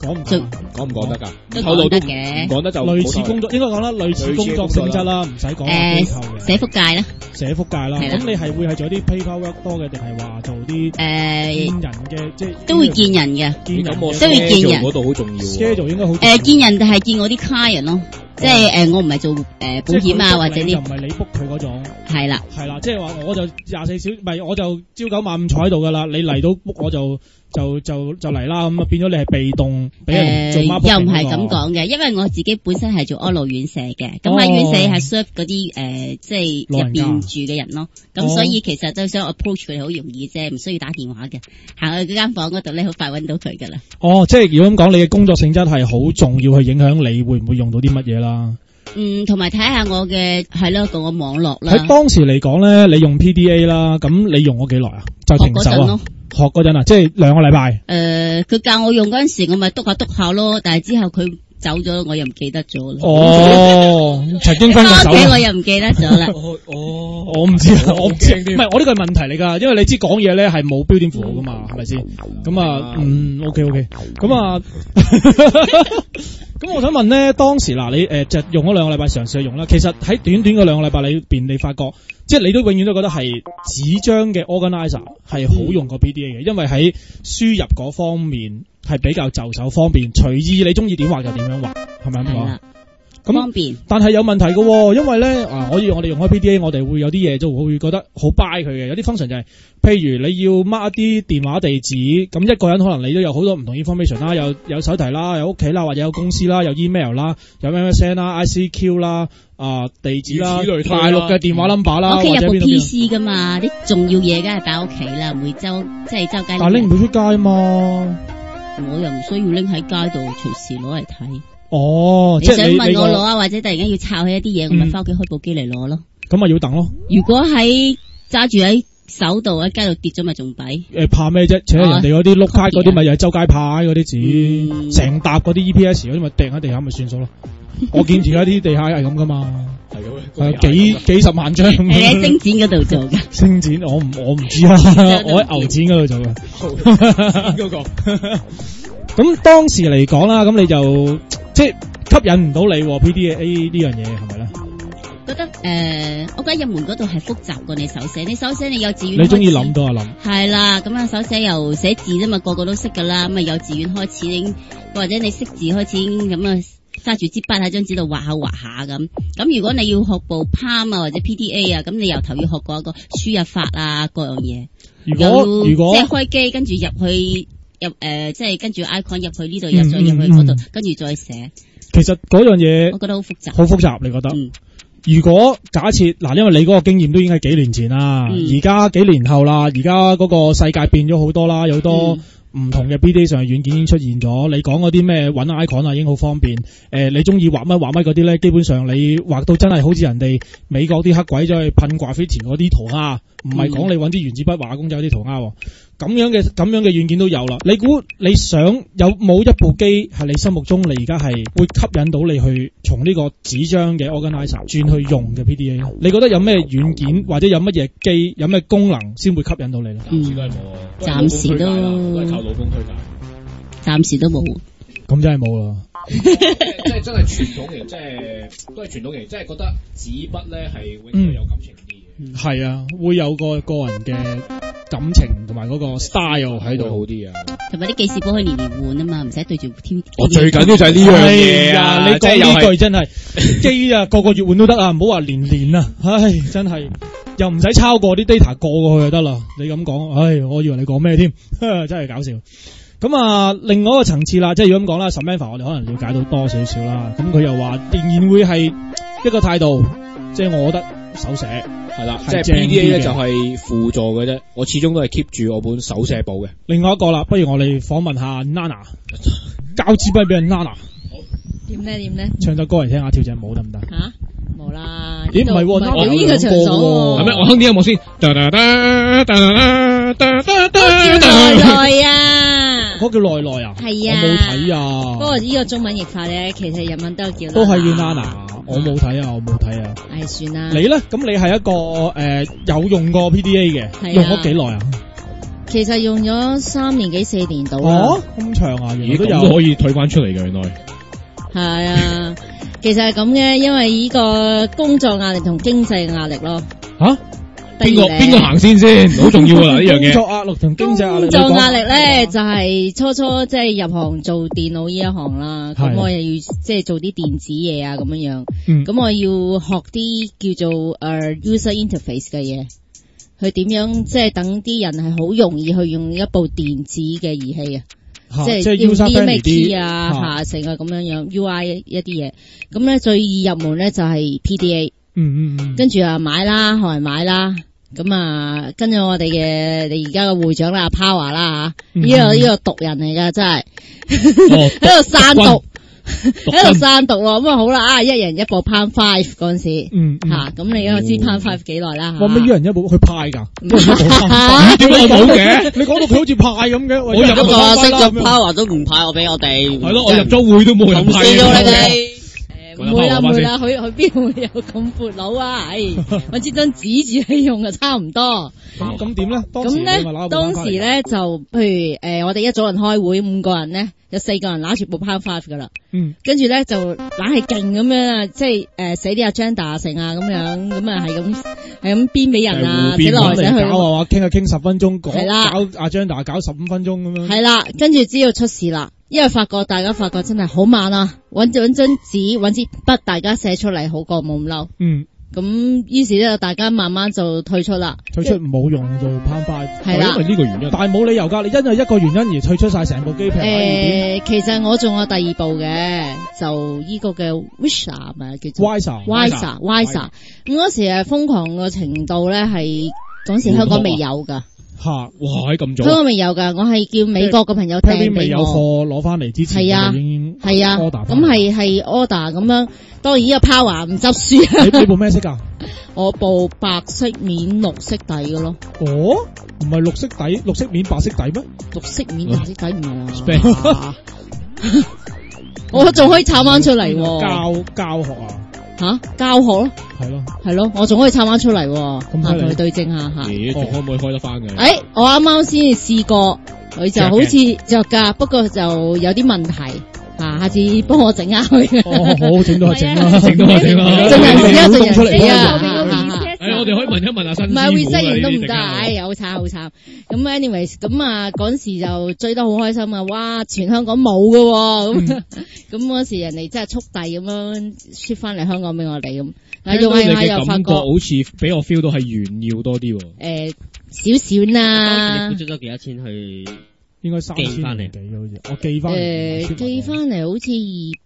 講唔最講唔講得㗎？ 都透露都唔講得嘅， 講得就類似工作應該講啦，類似工作性質啦，唔使講機構嘅。 社福界啦， 社福界啦。 係啦咁你係會係做啲 paperwork 多嘅，定係話做啲見人嘅，即係都會見人嘅， 見人都會見人。 嗰度好重要。 schedule 應該好。 見人就係見我啲 client 咯。即係我唔係做保險啊，或者啲唔係你 book 佢嗰種。 係啦， 係啦，即係話我就24小唔係我就朝9晚5坐喺度㗎啦，你嚟到 book 我就嚟啦，咁啊變咗你係被動俾人做 marketing 又唔係咁講嘅，因為我自己本身係做安老院舍嘅，咁喺院舍係 serve 嗰啲即係入邊住嘅人咯，咁所以其實都想 approach 佢哋好容易啫，唔需要打電話嘅，行去嗰間房嗰度咧好快揾到佢㗎啦。 哦，即係如果咁講，你嘅工作性質係好重要，去影響你會唔會用到啲乜嘢啦？ 同埋睇下我嘅係咯個網絡啦。 喺當時嚟講咧，你用 PDA 啦，咁你用咗幾耐啊？就停手啊？學嗰陣啊，即係2個禮拜。 佢教我用嗰陣時，我咪督下咯，但係之後佢走咗，我又唔記得咗啦。 哦，曾經分過手。 我又唔記得咗啦。 我唔知啊，我唔知。唔係，我呢個係問題嚟㗎，因為你知講嘢咧係冇標點符號㗎嘛，係咪先？咁啊，OK，咁啊。咁我想問咧，當時嗱你就用咗2個禮拜嘗試去用啦。其實喺短短嘅2個禮拜裏邊，你發覺即係你都永遠都覺得係紙張嘅 organizer 係好用過 PDA 嘅，因為喺輸入嗰方面係比較就手方便，隨意你中意點畫就點樣畫，係咪咁講？咁方便， 但係有問題嘅喎，因為咧我哋用開 PDA，我哋會有啲嘢就會覺得好 buy 佢嘅，有啲 function 就係、譬如你要 mark 一啲電話地址，咁一個人可能你都有好多唔同 information 啦，有手提啦，有屋企啦，或者有公司啦，有 email 啦，有 MSN 啦、ICQ 啦、地址啦、大陸嘅電話 number 啦， 屋企有部或者 PC 噶嘛，啲重要嘢梗係擺屋企啦，唔會周街。 但拎唔到出街嘛， 我又唔需要拎喺街度隨時攞嚟睇。 哦， 你想問我攞啊，或者突然間要抄起一啲嘢，我咪翻屋企開部機嚟攞咯。 咁咪要等咯。 如果喺揸住喺手度喺街度跌咗咪仲弊？ 怕咩啫？且人哋嗰啲碌卡嗰啲咪又係周街派嗰啲紙，成沓嗰啲 EPS 嗰啲咪掟喺地下咪算數咯。我見而家啲地下係咁噶嘛，係幾十萬張。 你喺星展嗰度做嘅？ 星展我唔知啊，我喺牛展嗰度做嘅。嗰個。咁當時嚟講啦，咁你就即係吸引唔到你 PDA 呢樣嘢係咪咧？ 覺得我覺得入門嗰度係複雜過你手寫，你手寫你幼稚園你中意諗到就諗。 係啦，咁啊手寫又寫字啫嘛，個個都識噶啦，咁啊幼稚園開始已經或者你識字開始咁啊揸住支筆喺張紙度畫下咁。咁如果你要學部 Palm 啊或者 PDA 啊，咁你由頭要學過一個輸入法啊各樣嘢。如果即係開機跟住入去。即係跟住 icon 入去呢度，再入去嗰度，跟住再寫。 其實嗰樣嘢， 我覺得好複雜。 好複雜，你覺得？如果假設嗱，因為你嗰個經驗都已經係幾年前啦，而家幾年後啦，而家嗰個世界變咗好多啦，有好多唔同嘅 PDA 上嘅軟件已經出現咗。你講嗰啲咩揾 icon 啊，已經好方便。你中意畫乜嗰啲咧，基本上你畫到真係好似人哋美國啲黑鬼走去噴 graffiti 嗰啲塗鴉，唔係講你揾啲原子筆畫公仔嗰啲塗鴉。咁樣嘅軟件都有啦。你估你想有冇一部機係你心目中你而家係會吸引到你去從呢個紙張嘅 organizer 轉去用嘅 PDA 咧？你覺得有咩軟件或者有乜嘢機有咩功能先會吸引到你咧？ 暫時都係靠老公推介。 暫時都冇。 咁真係冇啦。 即係真係傳統型，即係都係傳統型，即係覺得紙筆咧係永遠有感情啲嘅。 係啊，會有個人嘅感情同埋嗰個 style 喺度好啲啊。 同埋啲記事簿可以年換啊嘛，唔使對住 TV。 我最緊要就係呢樣嘢啊！ 你講呢句真係機啊，個月換都得啊，唔好話年啊。唉，真係又唔使抄過啲 data 過去就得啦。你咁講，唉，我以為你講咩添，真係搞笑。咁啊，另外一個層次啦，即係如果咁講啦 Samantha 我哋可能了解到多少少啦。咁佢又話仍然會係一個態度，即係我覺得手寫係啦，即係 PDA 咧就係輔助嘅啫。我始終都係 keep 住我本手寫簿嘅。 另外一個啦，不如我哋訪問下 Nana， 交支筆俾人 Nana。 點咧？ 唱首歌嚟聽下，跳隻舞得唔得？ 吓？冇啦。 咦，唔係喎，Nana 呢個場所係咩？我哼啲音樂先。 來啊！ 嗰個叫內內啊？ 係啊。 我冇睇啊。 不過呢個中文譯法咧，其實日文都叫。 都係叫 Nana。我冇睇啊。 唉，算啦。 你咧？咁你係一個有用過 PDA 嘅，用咗幾耐啊？ 其實用咗3年幾4年到啦。 哦，咁長啊，原來都有咁都可以退翻出嚟嘅，原來。 係啊，其實係咁嘅，因為呢個工作壓力同經濟壓力咯。 吓？邊個行先？好重要啊！呢樣嘢。 工作壓力同經濟壓力。 工作壓力咧就係初即係入行做電腦呢一行啦，咁我又要即係做啲電子嘢啊咁樣樣。咁我要學啲叫做user interface 嘅嘢，去點樣即係等啲人係好容易去用一部電子嘅儀器啊。即係用啲咩 key 啊，成個咁樣樣 UI 一啲嘢。咁咧最易入門咧就係 PDA。跟住啊買啦，學人買啦。咁啊，跟住我哋嘅你而家嘅會長啦 Power 啦吓，呢個毒人嚟噶，真係喺度散毒，喺度散毒喎。咁啊好啦，一人一部 Palm 5嗰陣時，咁你而家知 Palm 5幾耐啦？ 哇，咩一人一部去派㗎？點解我冇嘅？ 你講到佢好似派咁嘅， 我入咗識咗 Power 都唔派我俾我哋。 係咯，我入咗會都冇人派。 咗你哋。唔會啦，佢邊會有咁闊佬啊？我支張紙住你用就差唔多。 咁點咧？ 當時咧就譬如我哋一組人開會5個人咧，有4個人拿住部 Palm 5噶啦。跟住咧就懶係勁咁樣啊，即係寫啲 agenda 成啊咁樣，咁啊係咁編俾人啊，寫來寫去。 傾10分鐘，搞 agenda 搞15分鐘咁樣。係啦，跟住知道出事啦。因為大家發覺真係好慢啊，搵張紙搵支筆，大家寫出嚟好過冇咁嬲。咁於是咧，大家慢慢就退出啦。 退出冇用到 Palm 5， 係啦， 因為呢個原因。但係冇理由㗎，你因為一個原因而退出晒成部機平。 其實我仲有第2部嘅，就呢個嘅 Visa 咪叫做 Visa。咁嗰時瘋狂嘅程度咧，係嗰時香港未有㗎。 哇！咁早， 香港未有噶，我係叫美國嘅朋友訂未有貨攞翻嚟之前， 係啊， order 咁係 order 咁樣。當然呢個 Power 唔執輸。 你部咩色㗎？ 我部白色面綠色底嘅咯。 哦，唔係綠色底，綠色面白色底咩？ 綠色面白色底唔係啊。我仲可以炒翻出嚟喎。 教學啊？ 教學咯，係咯，我仲可以插翻出嚟，同佢對證下吓。 可唔可以開得翻嘅？ 我啱啱先試過，佢就好似着噶，不過就有啲問題。下次幫我整下佢。 好，整到整啦， 整到整啦。 整人出嚟啊！ 我哋可以問一問阿新師傅。 唔係 reset 完都唔得，好慘好慘。咁 anyways， 咁啊嗰陣時就追得好開心啊！哇，全香港冇㗎，咁嗰時人哋真係速遞咁樣 ship 翻嚟香港俾我哋咁。用下又發覺好似俾我 feel 到係炫耀多啲。 少少啦。 你付出咗幾多錢去？ 應該3000翻嚟幾好似，我寄翻嚟。 寄翻嚟好似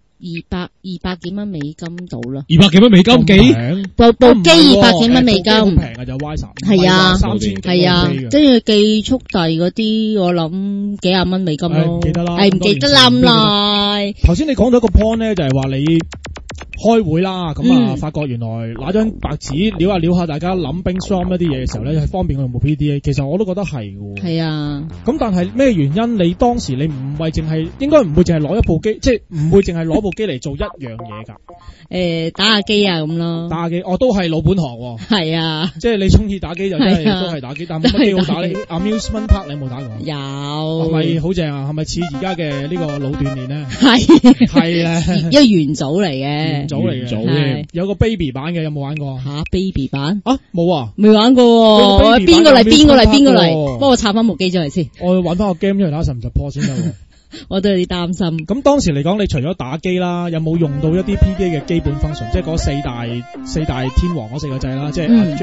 200幾蚊美金到啦。 200幾蚊美金幾？ 部機200幾蚊美金。好平啊，就 Visa。 係啊 ，3000 係啊，跟住寄速遞嗰啲，我諗幾廿蚊美金咯。 記得啦， 唔記得冧啦。 頭先你講到一個 point 咧，就係話你開會啦，咁發覺原來拿張白紙撩下，大家諗 brainstorm 一啲嘢嘅時候咧，係方便我用部 PDA。其實我都覺得係嘅。 係啊。咁但係咩原因？你當時你唔係淨係，應該唔會淨係攞一部機，即係唔會淨係攞部機嚟做一樣嘢㗎。 打下機啊咁咯。 打下機，都係老本行。 係啊。 即係你中意打機就真係都係打機，但係冇乜機好打。你 Amusement Park 你有冇打過？ 有。 係咪好正啊？係咪似而家嘅呢個老鍛鍊咧？ 係咧， 一個元祖嚟嘅。 元祖嚟嘅，有個 baby 版嘅，有冇玩過？ baby 版冇啊， 未玩過。邊個嚟？幫我插翻部機出嚟先。 我揾翻個 game 出嚟睇下實唔實破先得。 我都有啲擔心。咁當時嚟講，你除咗打機啦，有冇用到一啲 PDA 嘅基本 function， 即係嗰四大天王嗰4個掣啦，即係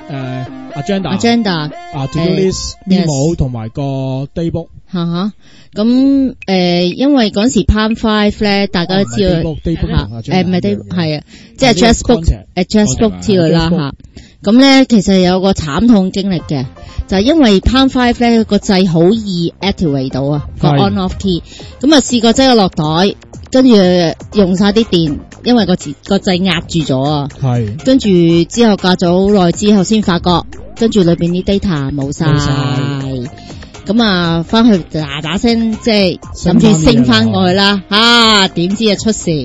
agenda、to do list、memo 同埋個 daybook。 咁因為嗰時 Palm 5咧，大家都知道，唔係 daybook 係啊，即係 address book 之類啦吓。咁咧其實有個慘痛經歷嘅，就係因為 Palm 5咧個掣好易 activate 到啊，個 on off key。咁啊試過擠咗落袋，跟住用晒啲電，因為個掣壓住咗啊。係。跟住之後隔咗好耐之後先發覺，跟住裏邊啲 data 冇晒。咁啊，翻去嗱聲，即係諗住升翻過去啦。點知啊出事，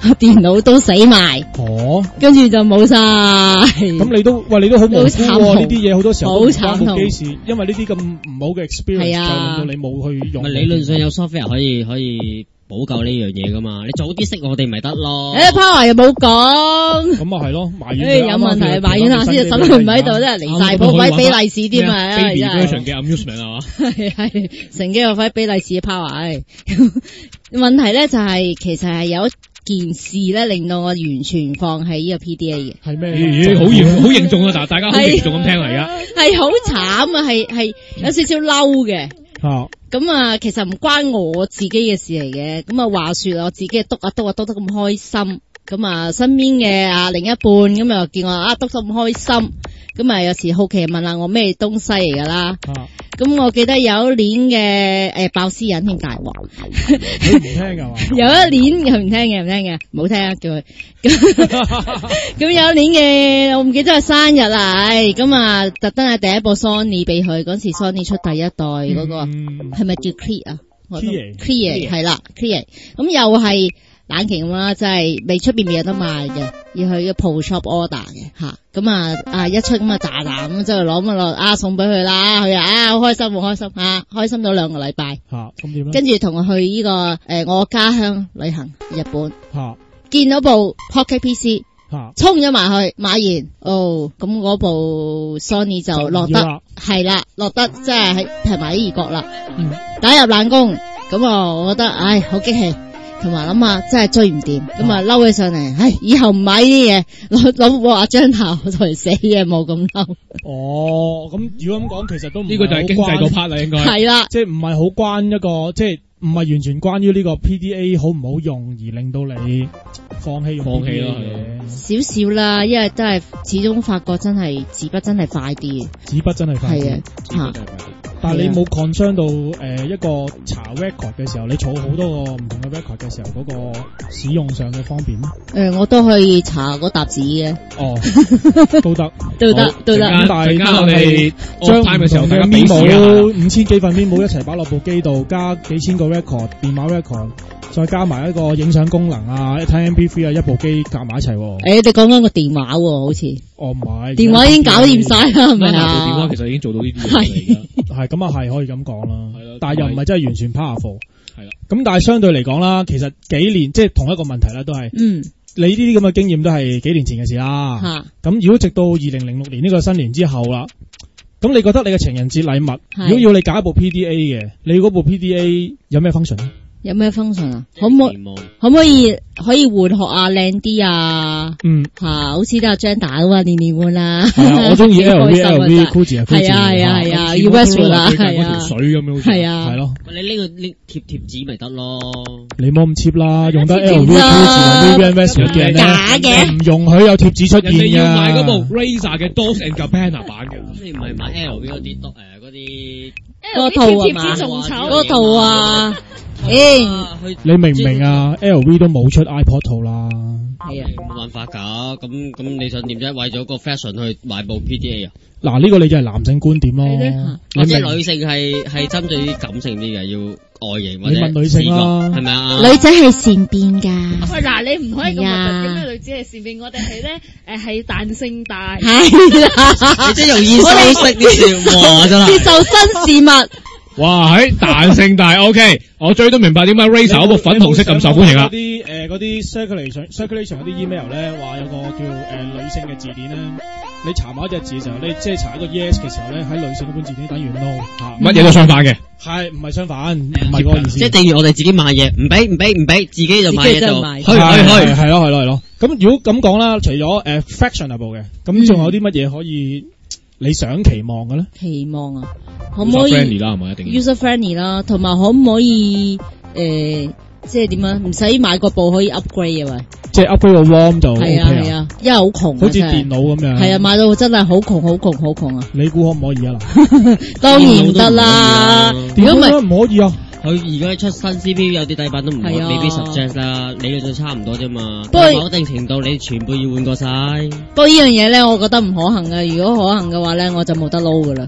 電腦都死埋，跟住就冇晒。 咁你都好無辜喎，呢啲嘢好多時候都唔關部機事，因為呢啲咁唔好嘅 experience 就令到你冇去用。 理論上有 software 可以補救呢樣嘢噶嘛，你早啲識我哋咪得咯。 Power 又冇講， 咁啊係咯，埋怨有問題埋怨下先，沈佢唔喺度真係離晒譜，鬼俾利是添啊 ！Baby version 嘅 amusement 係嘛？ 係乘機又快俾利是嘅 Power。問題咧就係其實係有一件事咧令到我完全放棄呢個 PDA 嘅。 係咩？好嚴重啊！大家好嚴重咁聽嚟噶。 係好慘啊！係有少少嬲嘅。咁啊，其實唔關我自己嘅事嚟嘅。咁啊，話說我自己督得咁開心，咁啊，身邊嘅另一半咁又見我督得咁開心，咁啊，有時好奇問下我咩東西嚟噶啦。咁我記得有一年嘅爆私隱添大鑊， 你唔聽噶嘛？ 有一年佢唔聽嘅，唔好聽啊，叫佢。咁有一年嘅我唔記得係生日啦，咁啊特登係第一部 Sony 俾佢，嗰時 Sony 出第一代嗰個係咪叫 Clear 啊？Clear 係啦 ，Clear 咁又係冷期咁啦，即係未出邊未有得賣嘅，要去個 Pro Shop order 嘅吓。咁啊一出咁啊炸彈咁，即係攞咁落送俾佢啦，佢好開心好開心啊，開心咗2個禮拜。 咁點咧？跟住同佢去呢個我家鄉旅行日本。見到部 Pocket PC，衝咗埋去買完，咁嗰部 Sony 就落得係啦，落得即係平埋喺異國啦，打入冷宮，咁我覺得好激氣，同埋諗下真係追唔掂，咁啊嬲起上嚟，以後唔買呢啲嘢，攞話張頭嚟死嘅，冇咁嬲。 咁如果咁講，其實都唔呢個就係經濟嗰 part 啦，應該係啦， 即係唔係好關一個即係。唔係完全關於呢個 PDA 好唔好用而令到你放棄用 PDA 咯， 少少啦，因為都係始終發覺真係紙筆真係快啲， 紙筆真係快啲， 係啊， 但係你冇 concern 到一個查 record 嘅時候，你儲好多個唔同嘅 record 嘅時候，嗰個使用上嘅方便咩？ 我都可以查嗰沓紙嘅。 都得。 咁但係我哋將唔同嘅 memo 5000幾份 memo 一齊擺落部機度，加幾千個 record 電話 record， 再加埋一個影相功能啊，一睇 MP3 啊，一部機夾埋一齊。 你講緊個電話喎，好似。 唔係。電話已經搞掂晒啦，係咪啊？ 電話其實已經做到呢啲嘢嚟㗎。 係咁啊，係可以咁講啦。係咯。但係又唔係真係完全 powerful。係啦。咁但係相對嚟講啦，其實幾年即係同一個問題啦，都係。你呢啲咁嘅經驗都係幾年前嘅事啦。咁如果直到2006年呢個新年之後啦，咁你覺得你嘅情人節禮物，如果要你揀一部 PDA 嘅，你嗰部 PDA 有咩 function 咧？ 有咩 function 啊？可唔可以換殼啊？靚啲啊？好似都有張打噶嘛，年換啊。係啊， 我中意 LV Gucci 係啊，要 Westwood 啊，係啊， 水咁樣好似係啊，係咯。 你呢個貼紙咪得咯？ 你冇咁 cheap 啦，用得 LV Gucci Westwood 嘅人咧， 假嘅， 唔容許有貼紙出現㗎。 人哋要買嗰部 Razer 嘅 Dolce & Gabbana 版嘅， 你唔係買 LV 嗰啲嗰啲嗰套啊嘛？嗰套啊。 你明唔明啊 ？LV 都冇出 iPod 套啦， 係啊，冇辦法㗎。咁你想點啫？為咗個 fashion 去買部 PDA 啊？ 嗱，呢個你就係男性觀點咯。 或者女性係針對啲感性啲嘅，要外形或者你問女性啦， 係咪啊？ 女仔係善變㗎。 喂，嗱，你唔可以咁核突嘅咩？女仔係善變，我哋係咧係彈性大。 係啦， 你真係容易修飾啲説話真係。 接受新事物。 哇，喺彈性大 ，OK， 我終於都明白點解 Razer 嗰部粉紅色咁受歡迎啦。 嗰啲 circulation 嗰啲 email 咧，話有個叫女性嘅字典咧，你查某一隻字嘅時候，你即係查一個 yes 嘅時候咧，喺女性嗰本字典等於 no 乜嘢都相反嘅。 係唔係相反？唔係嗰個意思。 即係正如我哋自己買嘢，唔俾，自己就買嘢做。 係咯。咁如果咁講啦，除咗fashionable 嘅，咁仲有啲乜嘢可以？你想期望嘅咧？ 期望啊，可唔可以 user friendly 啦，係咪一定 user friendly 啦？同埋可唔可以即係點啊？唔使買個部可以 upgrade 啊？喂， 即係 upgrade 個 ROM 就 OK 啊？ 係啊，因為好窮， 好似電腦咁樣。 係啊，買到真係好窮啊！ 你估可唔可以啊？ 當然唔得啦，如果唔係唔可以啊。 佢而家出新 CPU 有啲底板都唔未必 suggest 啦，理論上差唔多啫嘛。 不過某一定程度你全部要換過晒。 不過呢樣嘢咧，我覺得唔可行嘅。如果可行嘅話咧，我就冇得撈噶啦。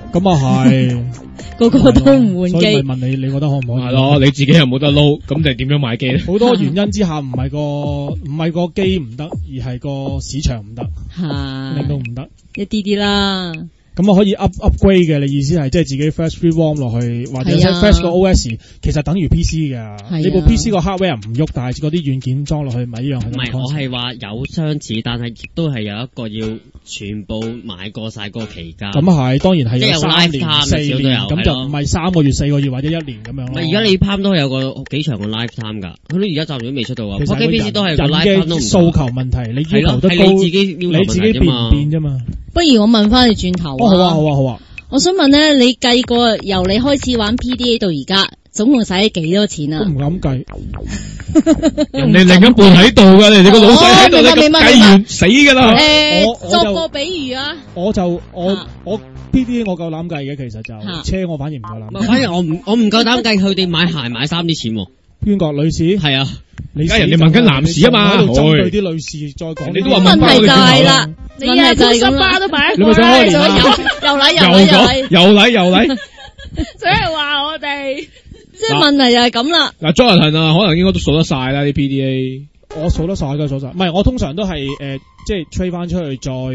咁啊係， 個個都唔換機。 所以咪問你，你覺得可唔可以？ 係咯，你自己又冇得撈，咁就點樣買機咧？ 好多原因之下，唔係個機唔得，而係個市場唔得，令到唔得一啲啲啦。 咁啊可以 upgrade 嘅，你意思係即係自己 flash ROM 落去，或者 flash 個 OS，其實等於 PC 㗎。你部 PC 個 hardware 唔喐，但係嗰啲軟件裝落去咪一樣。 唔係，我係話有相似，但係亦都係有一個要全部買過晒個期間。 咁係，當然係有3年、4年，咁就唔係3個月、4個月或者1年咁樣咯。 而家你 PAM 都有個幾長嘅 lifetime 㗎，佢都而家暫時都未出到啊。Pocket PC 都係個 lifetime 都唔訴求問題，你要求得高， 你自己變唔變啫嘛。 不如我問翻你轉頭啊！ 好啊！ 我想問咧，你計過由你開始玩 PDA 到而家，總共使咗幾多錢啊？ 都唔敢計。 人哋另一半喺度㗎，你哋個老細喺度，你計完死㗎啦。 作個比喻啊。 我 PDA 我夠膽計嘅，其實就車我反而唔夠膽。 反而我唔夠膽計佢哋買鞋買衫啲錢喎。 邊個女士？ 係啊。 而家人哋問緊男士啊嘛， 喺度針對啲女士再講。 你都話問題就係啦， 你啊都18都擺你咪想開年啊？ 又嚟， 所以話我哋即係問題就係咁啦。 嗱 Jonathan 啊，可能應該都數得晒啦啲 PDA。 我數得晒㗎，數晒。唔係，我通常都係即係 trade 翻出去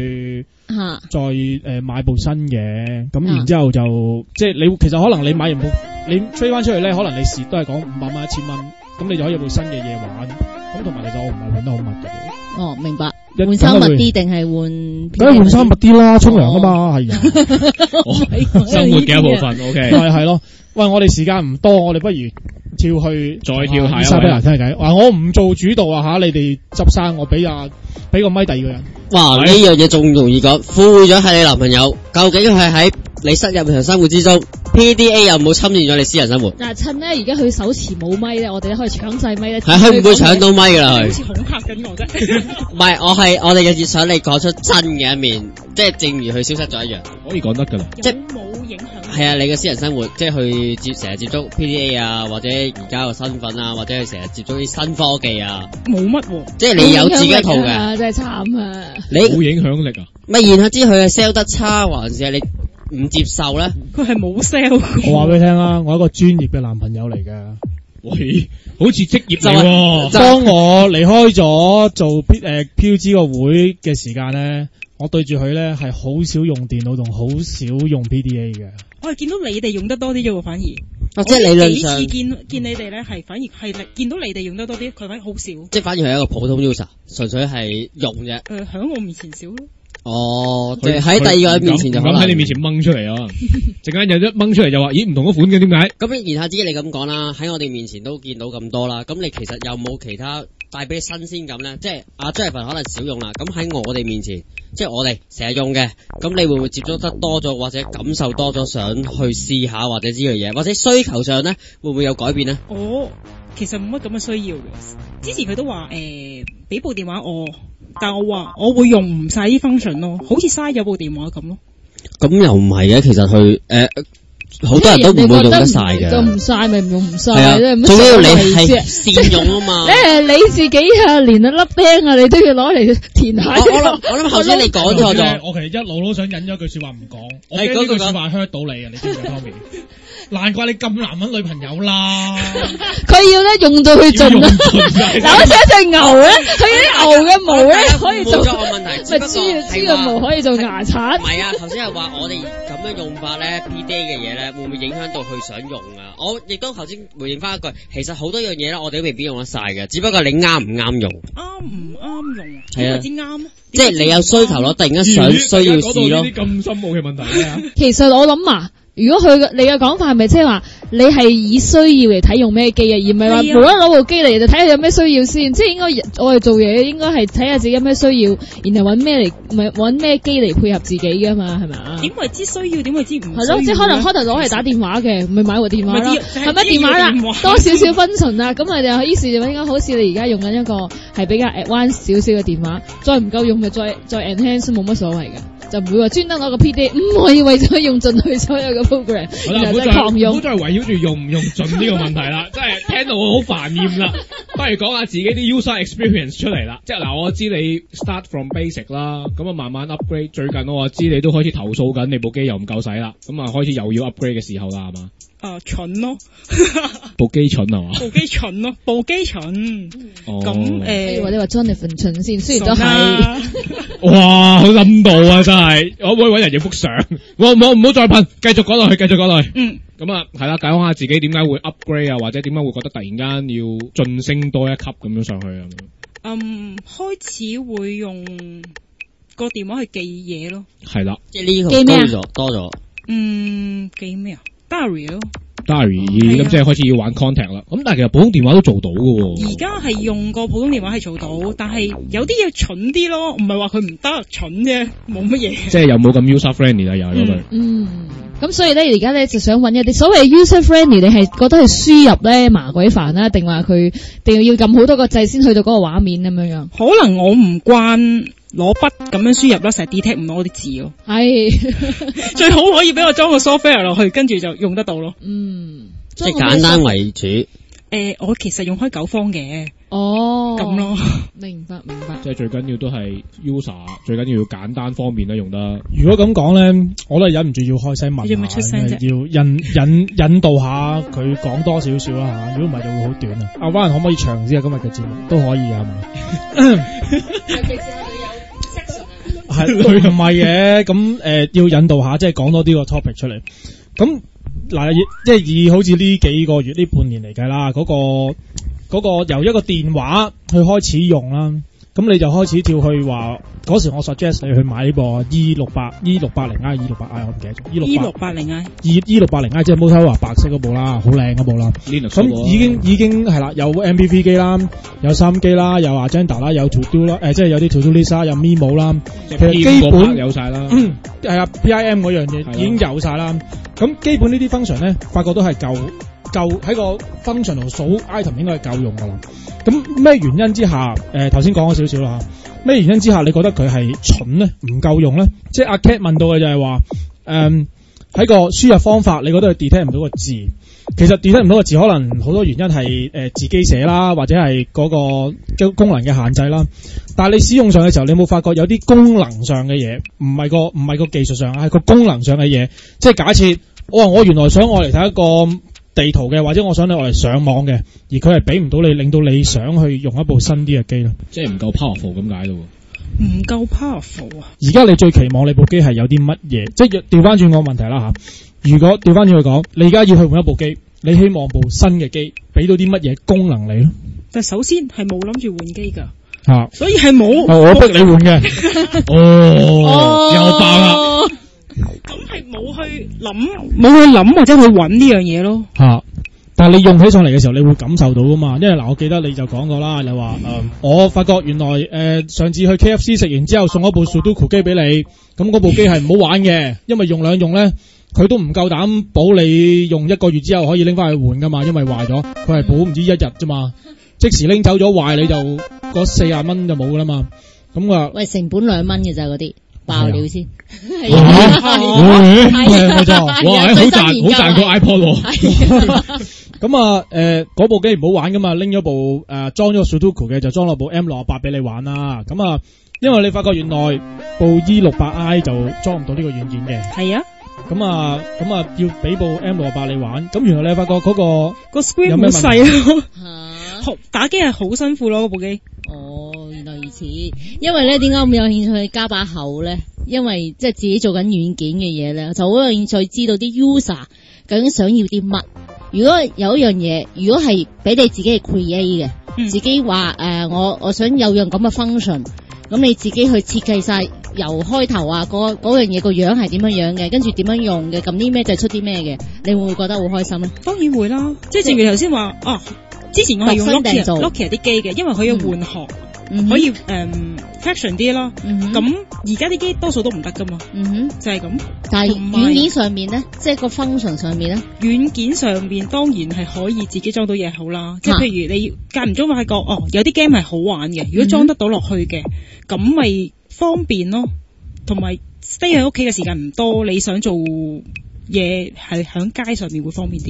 再買部新嘅，咁然之後就即係你其實可能你買完部你 trade 翻出去咧，可能你蝕都係講500蚊、1000蚊，咁你就可以有部新嘅嘢玩。咁同埋其實我唔係換得好密嘅。 哦，明白。換衫密啲定係換？ 梗係換衫密啲啦，沖涼啊嘛，係啊。 生活嘅一部分 ，OK。 係咯。喂，我哋時間唔多，我哋不如跳去再跳下。 沙比娜傾下偈。我唔做主導啊吓，你哋執生，我俾個咪第二個人。 哇，呢樣嘢仲容易講，附會咗係你男朋友，究竟係喺你新日常生活之中 ，PDA 有冇侵佔咗你私人生活？ 嗱，趁咧而家佢手持冇咪咧，我哋可以搶晒咪咧。 係佢唔會搶到咪㗎啦，佢。 好似恐嚇緊我啫。 唔係，我哋嘅熱想你講出真嘅一面，即係正如佢消失咗一樣。 可以講得㗎啦。 即係冇影響。 係啊，你嘅私人生活，即係去成日接觸 PDA 啊，或者而家個身份啊，或者係成日接觸啲新科技啊。 冇乜喎。即係你有自己一套嘅。 真係慘啊！ 你冇影響力啊？ 咪然後知佢係 sell 得差，還是係你唔接受咧？ 佢係冇 sell。 我話俾你聽啦，我係一個專業嘅男朋友嚟㗎。 喂，好似職業嚟喎。 當我離開咗做PUG 個會嘅時間咧，我對住佢咧係好少用電腦同好少用 PDA 嘅。 我係見到你哋用得多啲啫喎，反而。 即係理論上。 幾次見你哋咧，係反而係見到你哋用得多啲，佢反而好少。 即係反而係一個普通 user，純粹係用啫。 喺我面前少咯。 哦，即係喺第二個人面前就可能喺你面前掹出嚟啊！陣間有一掹出嚟就話，咦唔同一款嘅點解？ 咁言下之意你咁講啦，喺我哋面前都見到咁多啦，咁你其實有冇其他帶俾你新鮮感咧？即係阿張藝凡可能少用啦，咁喺我哋面前，即係我哋成日用嘅，咁你會唔會接觸得多咗，或者感受多咗，想去試下或者之類嘢，或者需求上咧會唔會有改變咧？ 其實冇乜咁嘅需要嘅。之前佢都話俾部電話我，但係我話我會用唔晒啲 function 咯，好似嘥咗部電話咁咯。咁又唔係嘅，其實佢好多人都唔會用得晒嘅。 用唔晒咪唔用唔晒， 最緊要你係善用啊嘛。 你自己啊，連一粒釘啊，你都要攞嚟填下。 我諗頭先你講錯咗。 我其實一路都想引咗句說話唔講，我驚呢句說話 hurt 到你啊！你知唔知方面？難怪你咁難搵女朋友啦！ 佢要咧用到去盡啊！嗱，好似一隻牛咧，佢啲牛嘅毛咧可以做， 冇問題。 咪豬嘅毛可以做牙刷。 唔係啊，頭先係話我哋咁樣用法咧 ，PDA 嘅嘢咧，會唔會影響到佢想用啊？我亦都頭先回應翻一句，其實好多樣嘢咧，我哋都未必用得晒嘅，只不過你啱唔啱用。 啱唔啱用？ 係啊， 知啱。 即係你有需求咯，突然間需要試咯。 呢啲咁深奧嘅問題啊！ 其實我諗啊。如果你嘅講法係咪即係話你係以需要嚟睇用咩機啊，而唔係話無啦啦攞部機嚟就睇下有咩需要先？即係應該我哋做嘢應該係睇下自己有咩需要，然後揾咩機嚟配合自己㗎嘛，係咪啊？ 點為之需要？點為之唔需要？ 係咯，即係可能攞嚟打電話嘅，咪買部電話咯，係咪電話啦？多少少分層啦，咁咪就於是就應該好似你而家用緊一個係比較 advanced 少少嘅電話，再唔夠用咪再 enhance 冇乜所謂㗎。就唔會話專登攞個 PDA，唔可以為咗用盡佢所有嘅 program，然後就狂用。 唔好再圍繞住用唔用盡呢個問題啦，真係聽到我好煩厭啦。不不如講下自己啲 user experience 出嚟啦。即係嗱，我知你 start from basic 啦，咁啊慢慢 upgrade。最近我知你都開始投訴緊你部機又唔夠使啦，咁啊開始又要 upgrade 嘅時候啦，係嘛？ 蠢咯， 部機蠢係嘛？ 部機蠢咯，部機蠢。咁或者話 Jonathan 蠢先，雖然都係。 哇，好深度啊，真係，可唔可以搵人影幅相？唔好再噴，繼續講落去，繼續講落去。 咁啊，係啦，講下自己點解會 upgrade 啊，或者點解會覺得突然間要晉升多一級咁樣上去啊？ 開始會用個電話去記嘢咯。 係啦， 即係呢個記咩啊？ 多咗。 記咩啊 ？Diary 咯。 Diary 咁即係開始要玩 contact 啦。咁但係其實普通電話都做到嘅喎。 而家係用個普通電話係做到，但係有啲嘢蠢啲咯，唔係話佢唔得，蠢啫，冇乜嘢。 即係又冇咁 user friendly 啦，又係嗰句。 咁所以咧，而家咧就想揾一啲所謂 user friendly，你係覺得係輸入咧麻鬼煩啦，定話佢定要撳好多個掣先去到嗰個畫面咁樣樣？ 可能我唔慣攞筆咁樣輸入啦，成日 detect 唔到我啲字咯。係最好可以俾我裝個 software 落去，跟住就用得到咯。 即係簡單為主。 我其實用開9方嘅。咁咯。 明白。 即係最緊要都係 user， 最緊要簡單方便啦，用得。 如果咁講咧，我都係忍唔住要開聲問下，要引導下佢講多少少啦嚇。如果唔係就會好短啊。阿 Ryan 可唔可以長啲啊？今日嘅節目都可以係嘛？係唔係嘅？咁要引導下，即係講多啲個 topic 出嚟。咁嗱，即係以好似呢幾個月呢半年嚟計啦，嗰個由一個電話去開始用啦，咁你就開始跳去話嗰時我 suggest 你去買呢部 E680i 我唔記得咗 E680i E680i 即係 Motorola 白色嗰部啦，好靚嗰部啦。咁已經係啦，有 MP3 機啦，有收音機啦，有 Agenda 啦，有 To Do 啦，即係有啲 To Do List 啦，有 Memo 啦，其實基本有晒啦。係啊 ，PIM 嗰樣嘢已經有晒啦。咁基本呢啲 function 咧，發覺都係夠喺個 function 度數 item 應該係夠用噶啦。咁咩原因之下？頭先講咗少少啦。咩原因之下你覺得佢係蠢咧？唔夠用咧？即係阿 Cat 問到嘅就係話，喺個輸入方法，你覺得佢 detect 唔到個字？其實 detect 唔到個字，可能好多原因係自己寫啦，或者係嗰個功能嘅限制啦。但係你使用上嘅時候，你有冇發覺有啲功能上嘅嘢，唔係個技術上，係個功能上嘅嘢。即係假設我原來想我嚟睇一個地圖嘅，或者我想你我嚟上網嘅，而佢係俾唔到你，令到你想去用一部新啲嘅機咯。 即係唔夠 powerful 咁解咯。 唔夠 powerful 啊！ 而家你最期望你部機係有啲乜嘢？即係調翻轉個問題啦吓。如果調翻轉去講，你而家要去換一部機，你希望部新嘅機俾到啲乜嘢功能你咯？ 但首先係冇諗住換機噶。所以係冇。 我逼你換嘅。 又爆啦。 咁係冇去諗或者去揾呢樣嘢咯。 但係你用起上嚟嘅時候，你會感受到噶嘛？因為嗱，我記得你就講過啦，你話我發覺原來上次去 KFC 食完之後送咗部 Sudoku 機俾你，咁嗰部機係唔好玩嘅，因為用兩用咧，佢都唔夠膽保你用1個月之後可以拎翻去換噶嘛，因為壞咗，佢係保唔知1日啫嘛，即時拎走咗壞你就嗰40蚊就冇噶啦嘛。咁啊， 喂，成本2蚊嘅咋嗰啲。爆料先， 係冇錯，哇，好賺個 iPod 喎。咁啊，嗰部機唔好玩噶嘛，拎咗部裝咗個 Sudoku 嘅，就裝落部 M68俾你玩啦。咁啊，因為你發覺原來部 E680i 就裝唔到呢個軟件嘅。係啊。咁啊，要俾部 M68你玩，咁原來你發覺嗰個 screen 好細咯，打機係好辛苦咯，嗰部機。 原來如此，因為咧點解咁有興趣加把口咧？因為即係自己做緊軟件嘅嘢咧，就好有興趣知道啲 user 究竟想要啲乜。如果有一樣嘢，如果係俾你自己係 create 嘅，自己話我想有樣咁嘅 function， 咁你自己去設計晒由開頭啊嗰樣嘢個樣係點樣嘅，跟住點樣用嘅，撳啲咩就出啲咩嘅，你會唔會覺得好開心咧？ 當然會啦，即係正如頭先話之前我係用 Nokia 啲機嘅，因為佢要換殼。可以fraction 啲咯，咁而家啲機多數都唔得噶嘛，就係咁。 但係軟件上面咧，即係個 function 上面咧， 軟件上面當然係可以自己裝到嘢好啦。即係譬如你間唔中發覺有啲 game 係好玩嘅，如果裝得到落去嘅，咁咪方便咯。同埋 stay 喺屋企嘅時間唔多，你想做嘢係喺街上面會方便啲咯。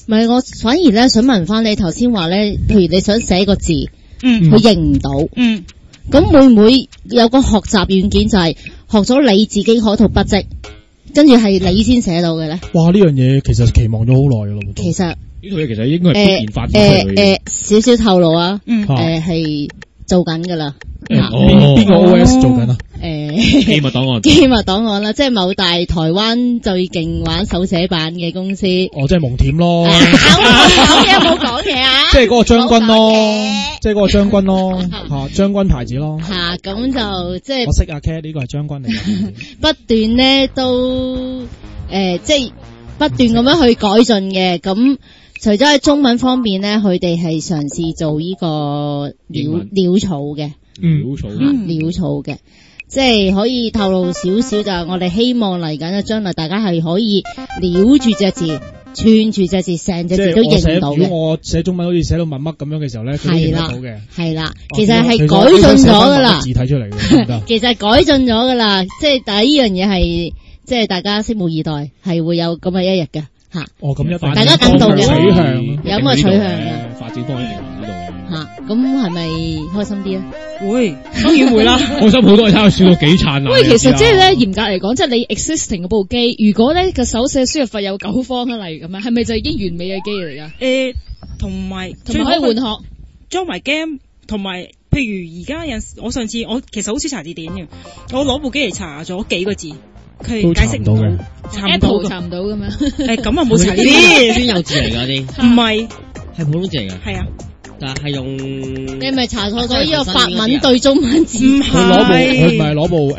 唔係，我反而咧想問翻你頭先話咧，譬如你想寫個字，佢認唔到，咁會唔會有個學習軟件就係學咗你自己嗰套筆跡，跟住係你先寫到嘅咧？ 哇！呢樣嘢其實期望咗好耐噶咯。 其實呢套嘢其實應該係必然發展出嚟嘅。 少少透露啊，係做緊噶啦。 邊個 OS 做緊啊？ 機密檔案， 機密檔案啦，即係某大台灣最勁玩手寫版嘅公司。 哦，即係蒙恬咯。 冇講嘢啊！ 即係嗰個將軍咯，即係嗰個將軍咯，將軍牌子咯。 咁就即係我識阿 Cat 呢個係將軍嚟嘅。 不斷咧都即係不斷咁樣去改進嘅。咁除咗喺中文方面咧，佢哋係嘗試做呢個潦草嘅。潦草嘅，即係可以透露少少就係我哋希望嚟緊嘅將來，大家係可以撩住隻字，串住隻字，成隻字都認到嘅。 如果我寫中文好似寫到密乜咁樣嘅時候咧，佢都認得到嘅。 係啦，其實係改進咗噶啦。 字睇出嚟嘅， 其實改進咗噶啦，即係但係呢樣嘢係，即係大家拭目以待，係會有咁嘅一日嘅吓。 哦，咁一大家等到嘅取向， 有咁嘅取向嘅發展方向呢度。 咁係咪開心啲啊？ 會，當然會啦。 開心好多，你睇下笑到幾燦爛。 喂，其實即係咧，嚴格嚟講，即係你 existing 嗰部機，如果咧個手寫輸入法有9方啊，例如咁樣，係咪就已經完美嘅機嚟㗎？ 同埋可以換殼， 裝埋 game，同埋譬如而家有陣時，我上次我其實好少查字典嘅，我攞部機嚟查咗幾個字，佢解釋唔到嘅， Apple 查唔到咁樣。 咁啊冇查呢啲， 專有字嚟㗎啲， 唔係係普通字嚟㗎。 係啊。 但係用你係咪查錯咗呢個法文對中文字？ 唔係， 佢唔係攞部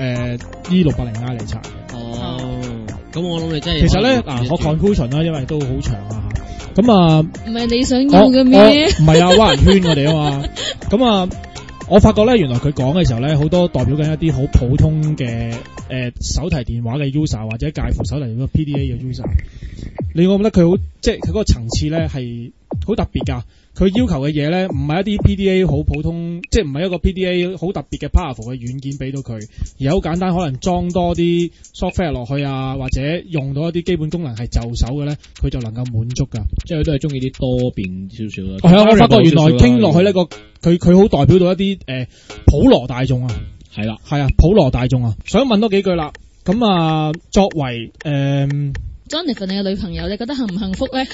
E680i 嚟查嘅。 哦，咁我諗你真係其實咧我 conclusion 啦，因為都好長啊。咁啊， 唔係你想要嘅咩？ 唔係啊，挖人圈我哋啊嘛。咁啊，我發覺咧，原來佢講嘅時候咧，好多代表緊一啲好普通嘅手提電話嘅 user 或者介乎手提電話 PDA 嘅 user。你我覺得佢好，即係佢嗰個層次咧係好特別㗎。佢要求嘅嘢咧，唔係一啲 PDA 好普通，即係唔係一個 PDA 好特別嘅 powerful 嘅軟件俾到佢，而係好簡單，可能裝多啲 software 落去啊，或者用到一啲基本功能係就手嘅咧，佢就能夠滿足㗎。 即係佢都係中意啲多變少少啦。 係啊，我發覺原來傾落去呢個佢好代表到一啲普羅大眾啊。 係啦， 係啊，普羅大眾啊。想問多幾句啦。咁啊，作為 Jonathan 你嘅女朋友，你覺得幸唔幸福咧？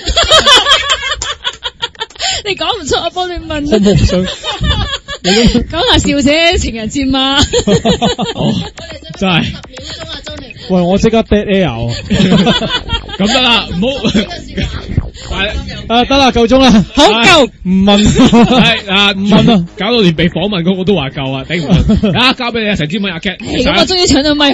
你講唔出，我幫你問。 好唔想講下笑姐情人節嘛？ 真係。 喂，我即刻 dead air。 咁得啦，唔好。 得啦，夠鐘啦。 好夠。 唔問。 係唔問啊，搞到連被訪問嗰個都話夠啊，頂唔順。啊，交俾你啊，陳志敏阿 Cat。 咁我終於搶到咪，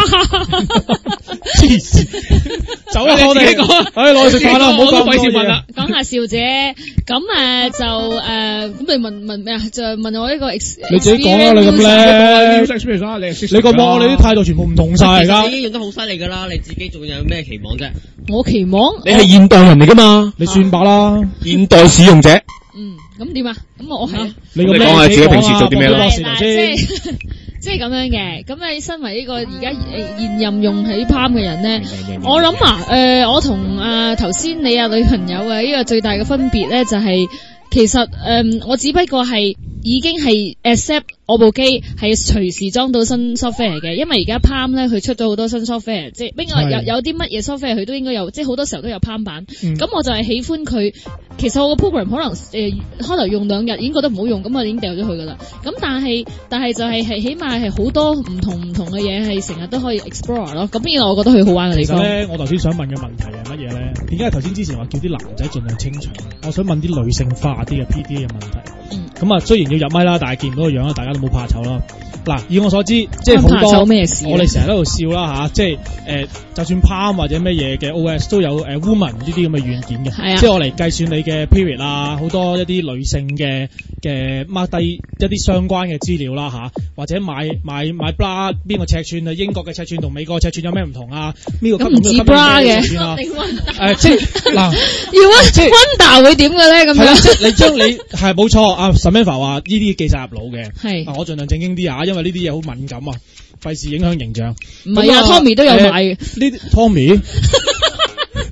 黐線。走啦，我哋講啊，攞去食飯啦，唔好講費事問啦。 講下笑姐，咁咁你問咩啊？就問我呢個 experience。 你自己講啦，你咁叻，你個網你啲態度全部唔同晒而家。 已經用得好犀利㗎啦，你自己仲有咩期望啫？ 我期望你係現代人嚟㗎嘛？ 你算吧啦， 現代使用者。 咁點啊？咁我係。 你講下自己平時做啲咩啦？ 即係咁樣嘅，咁你身為呢個而家現任用起 Palm 嘅人咧，我諗我同頭先你女朋友呢個最大嘅分別咧就係、其實我只不過係已經係 accept 我部機係隨時裝到新 software 嘅，因為而家 Palm 咧佢出咗好多新 software，即係應該有啲乜嘢 software 佢都應該有，即係好多時候都有 Palm 版。咁我就係喜歡佢。其實我個 program 可能開頭用2日已經覺得唔好用，咁我已經掉咗佢噶啦。咁但係就係起碼係好多唔同嘅嘢係成日都可以 explore 咯。咁呢個我覺得佢好玩嘅地方。 其實咧，我頭先想問嘅問題係乜嘢咧？點解頭先之前話叫啲男仔盡量清場？我想問啲女性化啲嘅 PDA 嘅問題。咁啊，雖然要入咪啦，但係見唔到個樣啦，大家都冇怕醜啦。嗱，以我所知，即係好多我哋成日喺度笑啦吓，即係就算 Palm 或者咩嘢嘅 OS 都有Woman 呢啲咁嘅軟件嘅，即係我嚟計算你嘅 period 啊，好多一啲女性嘅 mark 低一啲相關嘅資料啦吓，或者買 bra 邊個尺寸啊，英國嘅尺寸同美國嘅尺寸有咩唔同啊？呢個級別嘅 bra 嘅， 即係嗱， 即係 Wonder 會點嘅咧？咁樣即係你將你係冇錯啊 Samantha 話呢啲記晒入腦嘅， 係我盡量正經啲啊，因為呢啲嘢好敏感啊，費事影響形象。 唔係啊 ，Tommy 都有買嘅。 呢啲 Tommy。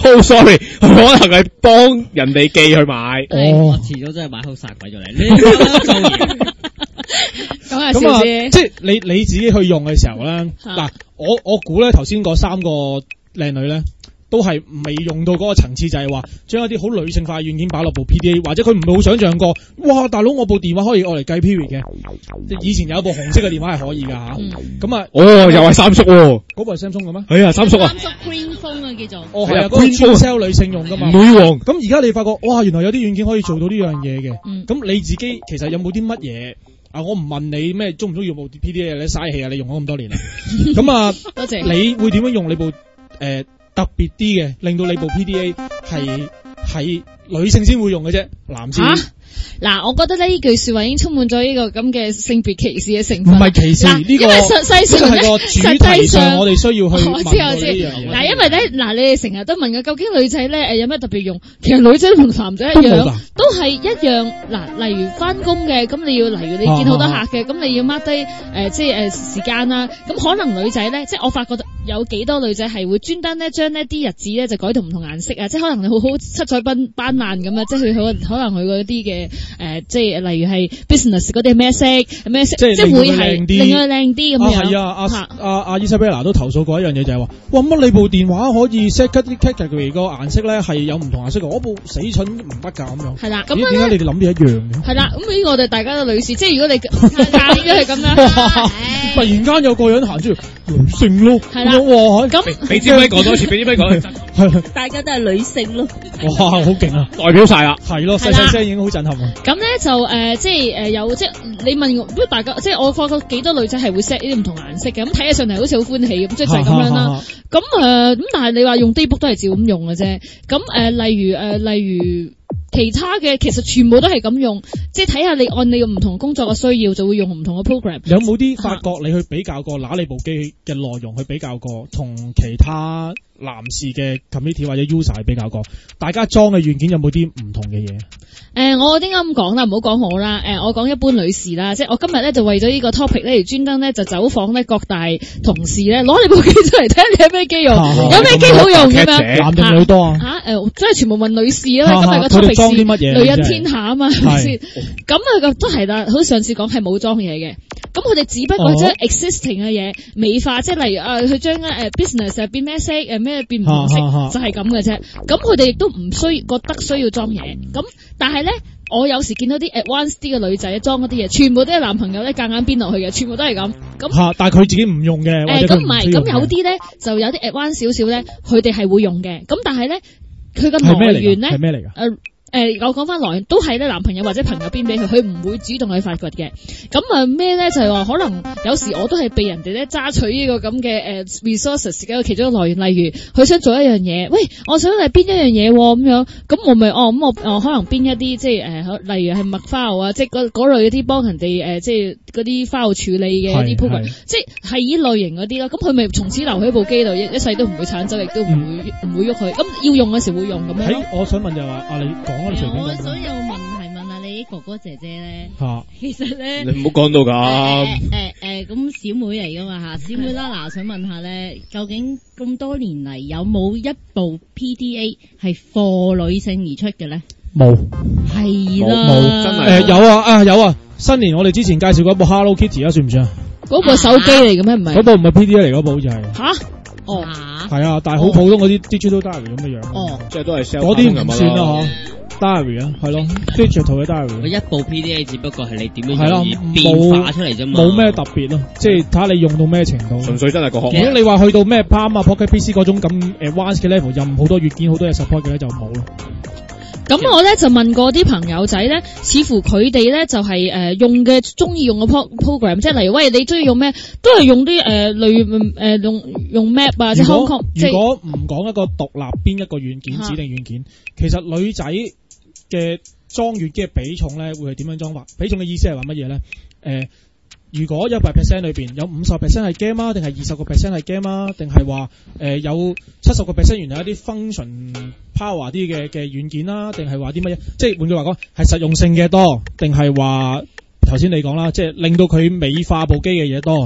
So sorry，佢可能係幫人哋寄去買。 我遲早真係買好殺鬼咗你。呢個做嘢。 咁啊，即係你自己去用嘅時候咧，嗱，我估咧頭先嗰3個靚女咧，都係未用到嗰個層次，就係話將一啲好女性化嘅軟件擺落部 PDA， 或者佢唔會好想象過，哇，大佬我部電話可以攞嚟計 period 嘅，以前有一部紅色嘅電話係可以㗎嚇，咁啊， 又係三叔喎， 嗰部係 Samsung 嘅咩？ 係啊，三叔啊， 三叔 Green Phone 啊叫做， 哦係啊，嗰個專 sell 女性用㗎嘛， 女王。 咁而家你發覺，哇，原來有啲軟件可以做到呢樣嘢嘅，咁你自己其實有冇啲乜嘢？啊！我唔問你咩中唔中意用部 PDA 你嘥氣啊！你用咗咁多年啦，咁啊， 多謝。 你會點樣用你部特別啲嘅，令到你部 PDA 係女性先會用嘅啫，男士。 嗱，我覺得呢句說話已經充滿咗呢個咁嘅性別歧視嘅成分。 唔係歧視呢個， 因為實際上我哋需要去問我知。嗱，因為咧，嗱，你哋成日都問嘅，究竟女仔咧有咩特別用？其實女仔同男仔一樣，都係一樣。嗱，例如翻工嘅，咁你要例如你見好多客嘅，咁你要 mark 低即係時間啦。咁可能女仔咧，即係我發覺有幾多女仔係會專登咧將呢啲日子咧就改到唔同顏色啊，即係可能你好七彩斑斕咁啊，即係佢可能佢嗰啲嘅。即係例如係 business 嗰啲咩色，即係會係令佢靚啲咁樣。 係啊，阿伊莎貝拉都投訴過一樣嘢，就係話，哇，乜你部電話可以 set 啲 category 個顏色咧係有唔同顏色嘅，我部死蠢唔得㗎咁樣。係啦，咁點解你哋諗嘢一樣嘅？ 係啦，咁呢個我哋大家都女士，即係如果你揀咗係咁樣， 突然間有個人行出嚟，女性咯， 係啦， 哇， 咁俾支咪講多次，俾支咪講。 大家都係女性咯。 哇，好勁啊！ 代表晒啦， 係咯，細細聲已經好震撼啊！ 咁咧就即係有即係你問我，如果大家即係我發覺幾多女仔係會 set 呢啲唔同顏色嘅，咁睇起上嚟好似好歡喜咁，即係就係咁樣啦。咁咁但係你話用 Daybook 都係照咁用嘅啫。咁例如其他嘅其實全部都係咁用，即係睇下你按你唔同工作嘅需要就會用唔同嘅 program。 有冇啲發覺你去比較過拿你部機嘅內容去比較過，同其他男士嘅 community 或者 user 去比較過，大家裝嘅軟件有冇啲唔同嘅嘢？ 我點解咁講啦？唔好講我啦，我講一般女士啦，即係我今日咧就為咗呢個 topic 咧而專登咧就走訪咧各大同事咧，攞你部機出嚟睇下你有咩機用，有咩機好用咁樣。 男定女多啊？ 真係全部問女士啦。今日個 topic 裝啲乜嘢？ 女人天下啊嘛，係咪先？咁啊都係啦，好似上次講係冇裝嘢嘅。咁佢哋只不過將 existing 嘅嘢美化，即係例如佢將business 變咩色咩變唔同色，就係咁嘅啫。咁佢哋亦都唔覺得需要裝嘢。咁但係咧，我有時見到啲 advanced 啲嘅女仔裝嗰啲嘢，全部都係男朋友咧夾硬編落去嘅，全部都係咁。咁但係佢自己唔用嘅。 咁唔係，咁有啲咧就有啲 advanced 少少咧，佢哋係會用嘅。咁但係咧，佢個來源咧係咩嚟㗎？ 我講翻來源都係咧男朋友或者朋友編俾佢，佢唔會主動去發掘嘅。咁咩咧就係話可能有時我都係被人哋咧揸取呢個咁嘅resources 嘅其中一個來源，例如佢想做一樣嘢，喂，我想嚟編一樣嘢咁樣，咁我咪咁我可能編一啲即係例如係麥 file 啊，即係嗰類嗰啲幫人哋即係嗰啲 file 處理嘅一啲 program，即係依類型嗰啲咯。咁佢咪從此留喺部機度，一世都唔會鏟走，亦都唔會喐佢。咁要用嘅時會用咁樣。 我想問就話你講。 我想有問題問下你哥哥姐姐咧，其實咧你唔好講到咁。 咁小妹嚟噶嘛小妹啦，嗱，想問下咧，究竟咁多年嚟有冇一部 PDA 係 for 女性而出嘅咧？ 冇， 係啦， 冇真係有啊！新年我哋之前介紹過一部 Hello Kitty 啊，算唔算啊？ 嗰部手機嚟嘅咩？唔係， 嗰部唔係 PDA 嚟，嗰部好似係。係啊，但係好普通嗰啲 digital diary 咁嘅樣。即係都係 sell 嗰啲唔算啦diary 啊，係咯 digital 嘅 diary。 一部 PDA 只不過係你點樣變化出嚟啫嘛， 冇咩特別咯，即係睇下你用到咩程度。 純粹真係個學。 如果你話去到咩 Palm 啊 Pocket PC 嗰種咁advanced 嘅 level， 任好多軟件好多嘢 support 嘅咧就冇咯。 咁我咧就問過啲朋友仔咧，似乎佢哋咧就係用嘅中意用嘅 program， 即係例如喂你中意用咩，都係用啲類用 map 啊，即係 Hong Kong。如果唔講一個獨立邊一個軟件指定軟件，其實女仔嘅裝軟件嘅比重咧會係點樣裝法？比重嘅意思係話乜嘢咧？如果100% 裏邊有50% 係 game 啊，定係20% 係 game 啊，定係話有70% 原來有一啲 function power 啲嘅軟件啦，定係話啲乜嘢？即係換句話講，係實用性嘅多，定係話頭先你講啦，即係令到佢美化部機嘅嘢多，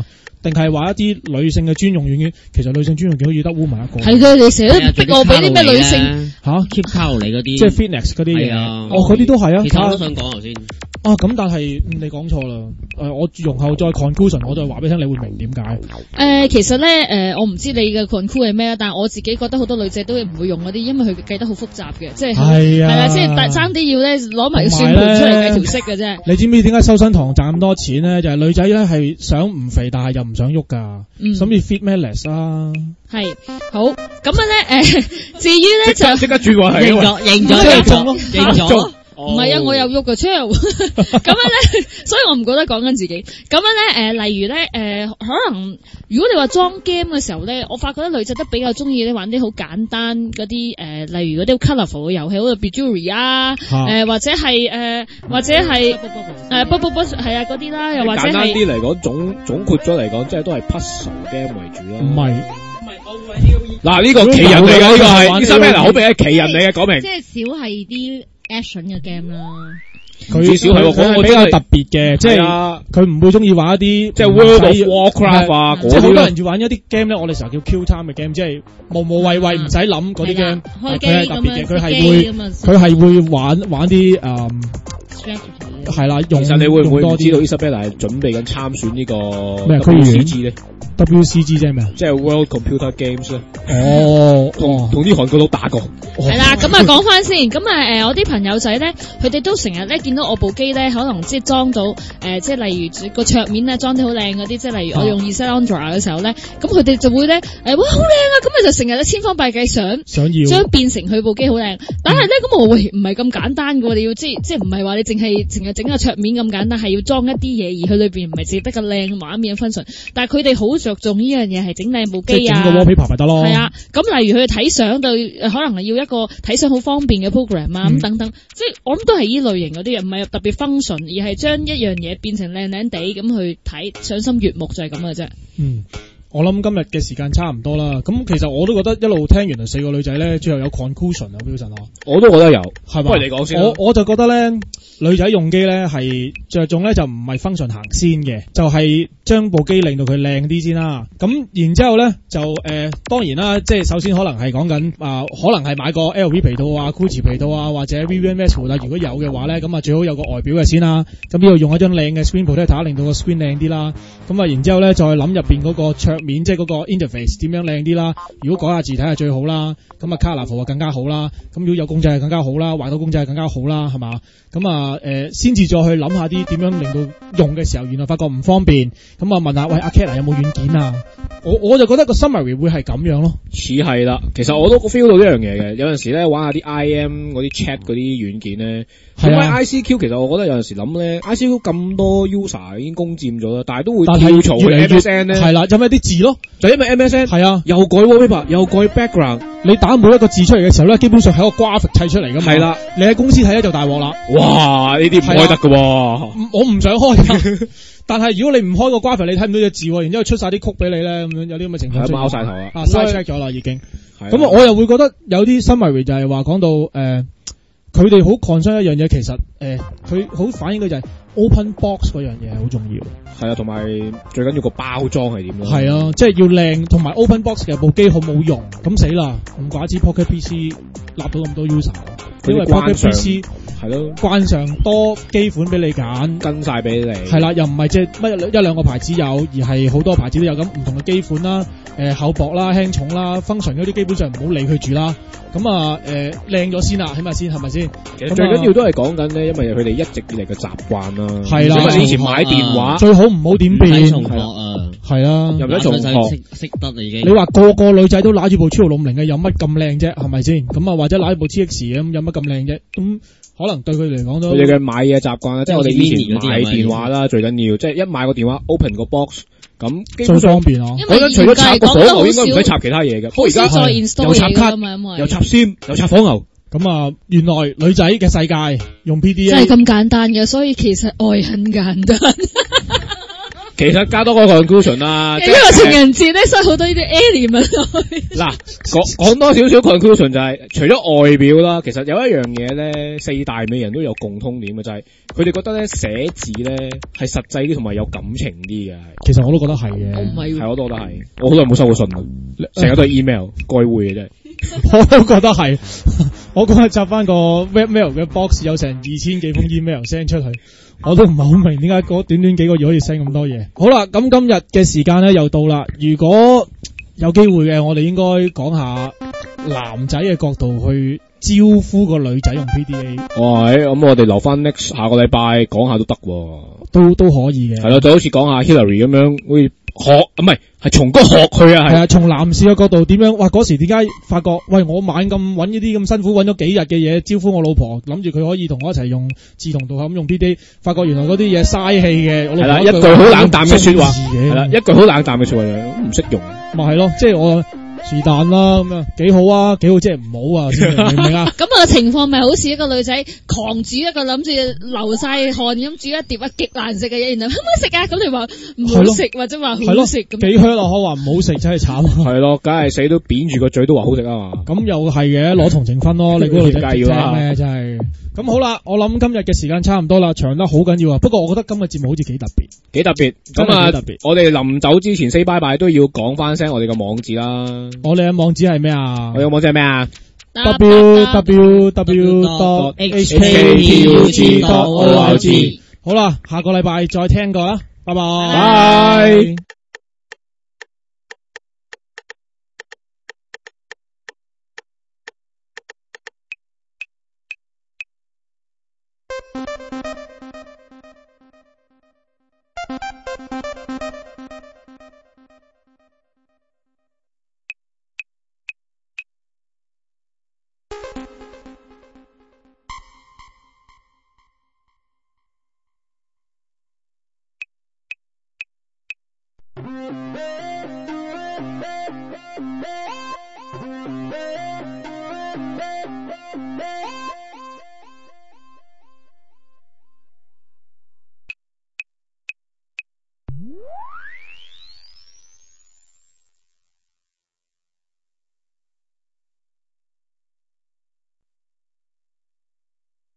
定係話一啲女性嘅專用軟件？其實女性專用軟件好似得 Woman 一個。 係嘅，你成日都逼我俾啲咩女性 keep 卡路里嗰啲， 即係 fitness 嗰啲嘢。嗰啲都係啊。 其實我都想講頭先。 咁但係你講錯啦。我容後再 conclusion， 我再話俾你聽，你會明點解。 其實咧，我唔知你嘅 conclusion 係咩啊，但係我自己覺得好多女仔都唔會用嗰啲，因為佢計得好複雜嘅，即係係啦，即係爭啲要咧攞埋個算盤出嚟計條式嘅啫。你知唔知點解修身堂賺咁多錢咧？就係女仔咧係想唔肥，但係又唔想喐噶，所以 fit 咩 less 啊？係好咁樣咧，至於咧就即刻轉話係認咗。 唔係啊，我有喐嘅超，咁樣咧，所以我唔覺得講緊自己。咁樣咧，例如咧，可能如果你話裝 game 嘅時候咧，我發覺咧女仔都比較中意咧玩啲好簡單嗰啲例如嗰啲 colourful 嘅遊戲，好似 Bejewelry 啊，或者係係啊嗰啲啦，又或者係簡單啲嚟講，總括咗嚟講，即係都係 puzzle game 為主啦。唔係。 嗱呢個奇人嚟嘅，呢個係呢首咩？嗱好明係奇人嚟嘅，講明。 即係少係啲 action 嘅 game 啦。 佢至少係比較特別嘅，即係佢唔會中意玩一啲即係 World of Warcraft 啊， 即係好多人要玩一啲 game 咧，我哋成日叫 Q time 嘅 game， 即係無謂唔使諗嗰啲 game， 佢係特別嘅，佢係會玩啲係啦，其實你會唔會唔知道 Isabella 係準備緊參選呢個咩 WCG 咧 ？WCG 即係咩啊？ 即係 World Computer Games 咧。同啲韓國佬打過。 係啦，咁啊講翻先，咁我啲朋友仔咧，佢哋都成日咧見到我部機咧，可能即係裝到即係例如個桌面咧裝啲好靚嗰啲，即係例如我用 Alexandra 嘅時候咧，咁佢哋就會咧哇好靚啊，咁咪就成日咧千方百計想要將變成佢部機好靚，但係咧咁我唔係咁簡單嘅喎，你要即係唔係話你淨係整個桌面咁簡單，係要裝一啲嘢，而佢裏邊唔係淨係得個靚畫面嘅 function， 但係佢哋好着重呢樣嘢係整靚部機啊， 整個 wallpaper 咪得咯。 係啊，咁例如佢哋睇相就可能係要一個睇相好方便嘅 program 啊，咁等等，即係我諗都係呢類型嗰啲嘢，唔係特別 function， 而係將一樣嘢變成靚靚地咁去睇，賞心悅目就係咁嘅啫。 我諗今日嘅時間差唔多啦，咁其實我都覺得一路聽完嚟四個女仔咧，最後有 conclusion 啊，Wilson 我都覺得有， 係咪？ 不如你講先。 我就覺得咧，女仔用機咧係着重咧就唔係 function 行先嘅，就係將部機令到佢靚啲先啦。咁然之後咧就當然啦，即係首先可能係講緊可能係買個 LV 皮套啊、Gucci 皮套啊，或者 Vivienne Westwood 啊，如果有嘅話咧，咁啊最好有個外表嘅先啦。咁呢度用一張靚嘅 screen protector 令到個 screen 靚啲啦。咁啊然之後咧再諗入邊嗰個桌面，即係嗰個 interface 點樣靚啲啦。如果改下字體係最好啦，咁啊 colorful 啊更加好啦。咁如果有公仔係更加好啦，畫到公仔係更加好啦，係嘛？咁啊先至再去諗下啲點樣令到用嘅時候，原來發覺唔方便。咁啊問下喂阿 Cat 有冇軟件啊？我就覺得個 summary 會係咁樣咯。 似係啦，其實我都 feel 到呢樣嘢嘅。有陣時咧玩下啲 IM 嗰啲 chat 嗰啲軟件咧，咁喺 ICQ 其實我覺得有陣時諗咧 ICQ 咁多 user 已經攻佔咗啦，但係都會跳槽去 MSN 咧。 係啦，就咩啲字咯， 就因為 MSN 係啊，又改 wallpaper 又改 background， 你打每一個字出嚟嘅時候咧，基本上係個 graphic 砌出嚟噶嘛。係啦，你喺公司睇咧就大鑊啦。 哇，呢啲唔開得噶喎。 我唔想開。但係如果你唔開個 graphic， 你睇唔到隻字，然之後出晒啲曲俾你咧，咁樣有啲咁嘅情況。 貓晒頭啊 ！side check 咗啦已經。咁我又會覺得有啲 summary 就係話講到佢哋好 concern 一樣嘢，其實佢好反映到就係 open box 嗰樣嘢好重要。 係啊，同埋最緊要個包裝係點咯。 係啊，即係要靚，同埋 open box 嘅部機好冇用，咁死啦！唔怪之 Pocket PC 立到咁多 user， 因為 Pocket PC 係咯， 慣常多機款俾你揀， 跟晒俾你。係啦，又唔係即係乜一兩個牌子有，而係好多牌子都有，咁唔同嘅機款啦，厚薄啦、輕重啦、function 嗰啲基本上唔好理佢住啦。咁啊靚咗先啦，起碼先係咪先？ 其實最緊要都係講緊咧，因為佢哋一直以嚟嘅習慣啦。 係啦， 因為以前買電話最好唔好點變。係啦， 又唔使重學， 識得啦已經。 你話個女仔都揦住部超60嘅，有乜咁靚啫？係咪先？咁啊或者揦住部 TX 咁，有乜咁靚啫？咁可能對佢嚟講都。 佢哋嘅買嘢習慣啦，即係我哋以前買電話啦，最緊要即係一買個電話 open 個 box。咁最方便啊！ 我覺得除咗插個火牛，應該唔使插其他嘢嘅。不過而家又插卡，又插 SIM， 又插火牛。 咁啊，原來女仔嘅世界用 PDA 真係咁簡單嘅，所以其實愛很簡單。 其實加多個 conclusion 啦， 因為情人節咧，所以好多呢啲 element 嗱，講多少少 conclusion 就係，除咗外表啦，其實有一樣嘢咧，四大美人都有共通點嘅，就係佢哋覺得咧寫字咧係實際啲同埋有感情啲嘅。 其實我都覺得係嘅， 唔係， 係我都覺得係，我好耐冇收過信啦，成日都係 email 該會嘅真係。 我都覺得係，我嗰日插翻個 webmail 嘅 box 有成2000幾封 email send 出去，我都唔係好明點解嗰短短幾個月可以 send 咁多嘢。好啦，咁今日嘅時間咧又到啦，如果有機會嘅，我哋應該講下男仔嘅角度去招呼個女仔用 PDA。 喂，咁我哋留翻 next 下個禮拜講下都得喎， 都可以嘅。 係咯，就好似講下 Hillary 咁樣，會學唔係從嗰學佢啊， 係啊，從男士嘅角度點樣？哇，嗰時點解發覺？喂，我猛咁揾呢啲咁辛苦揾咗幾日嘅嘢招呼我老婆，諗住佢可以同我一齊用志同道合咁用 PDA，發覺原來嗰啲嘢嘥氣嘅。係啦， 一句好冷淡嘅說話，係啦，一句好冷淡嘅說話唔識用。 咪係咯，即係我。是但啦，咁樣幾好啊，幾好即係唔好啊，明唔明啊？ 咁個情況咪好似一個女仔狂煮一個諗住流晒汗咁煮一碟極難食嘅嘢，然後可唔可以食啊？咁你話唔好食或者話好食咁， 幾香啊！我話唔好食真係慘。 係咯，梗係死都扁住個嘴都話好食啊嘛。 咁又係嘅，攞同情分咯。你估女仔聽咩？真係。咁好啦，我諗今日嘅時間差唔多啦，長得好緊要啊。不過我覺得今日節目好似幾特別， 幾特別。咁啊，我哋臨走之前 say bye bye 都要講翻聲我哋嘅網址啦。 我哋嘅網址係咩啊？ 我哋嘅網址係咩啊 ？www.hkpug.org。好啦，下個禮拜再聽過啦，拜拜。 拜。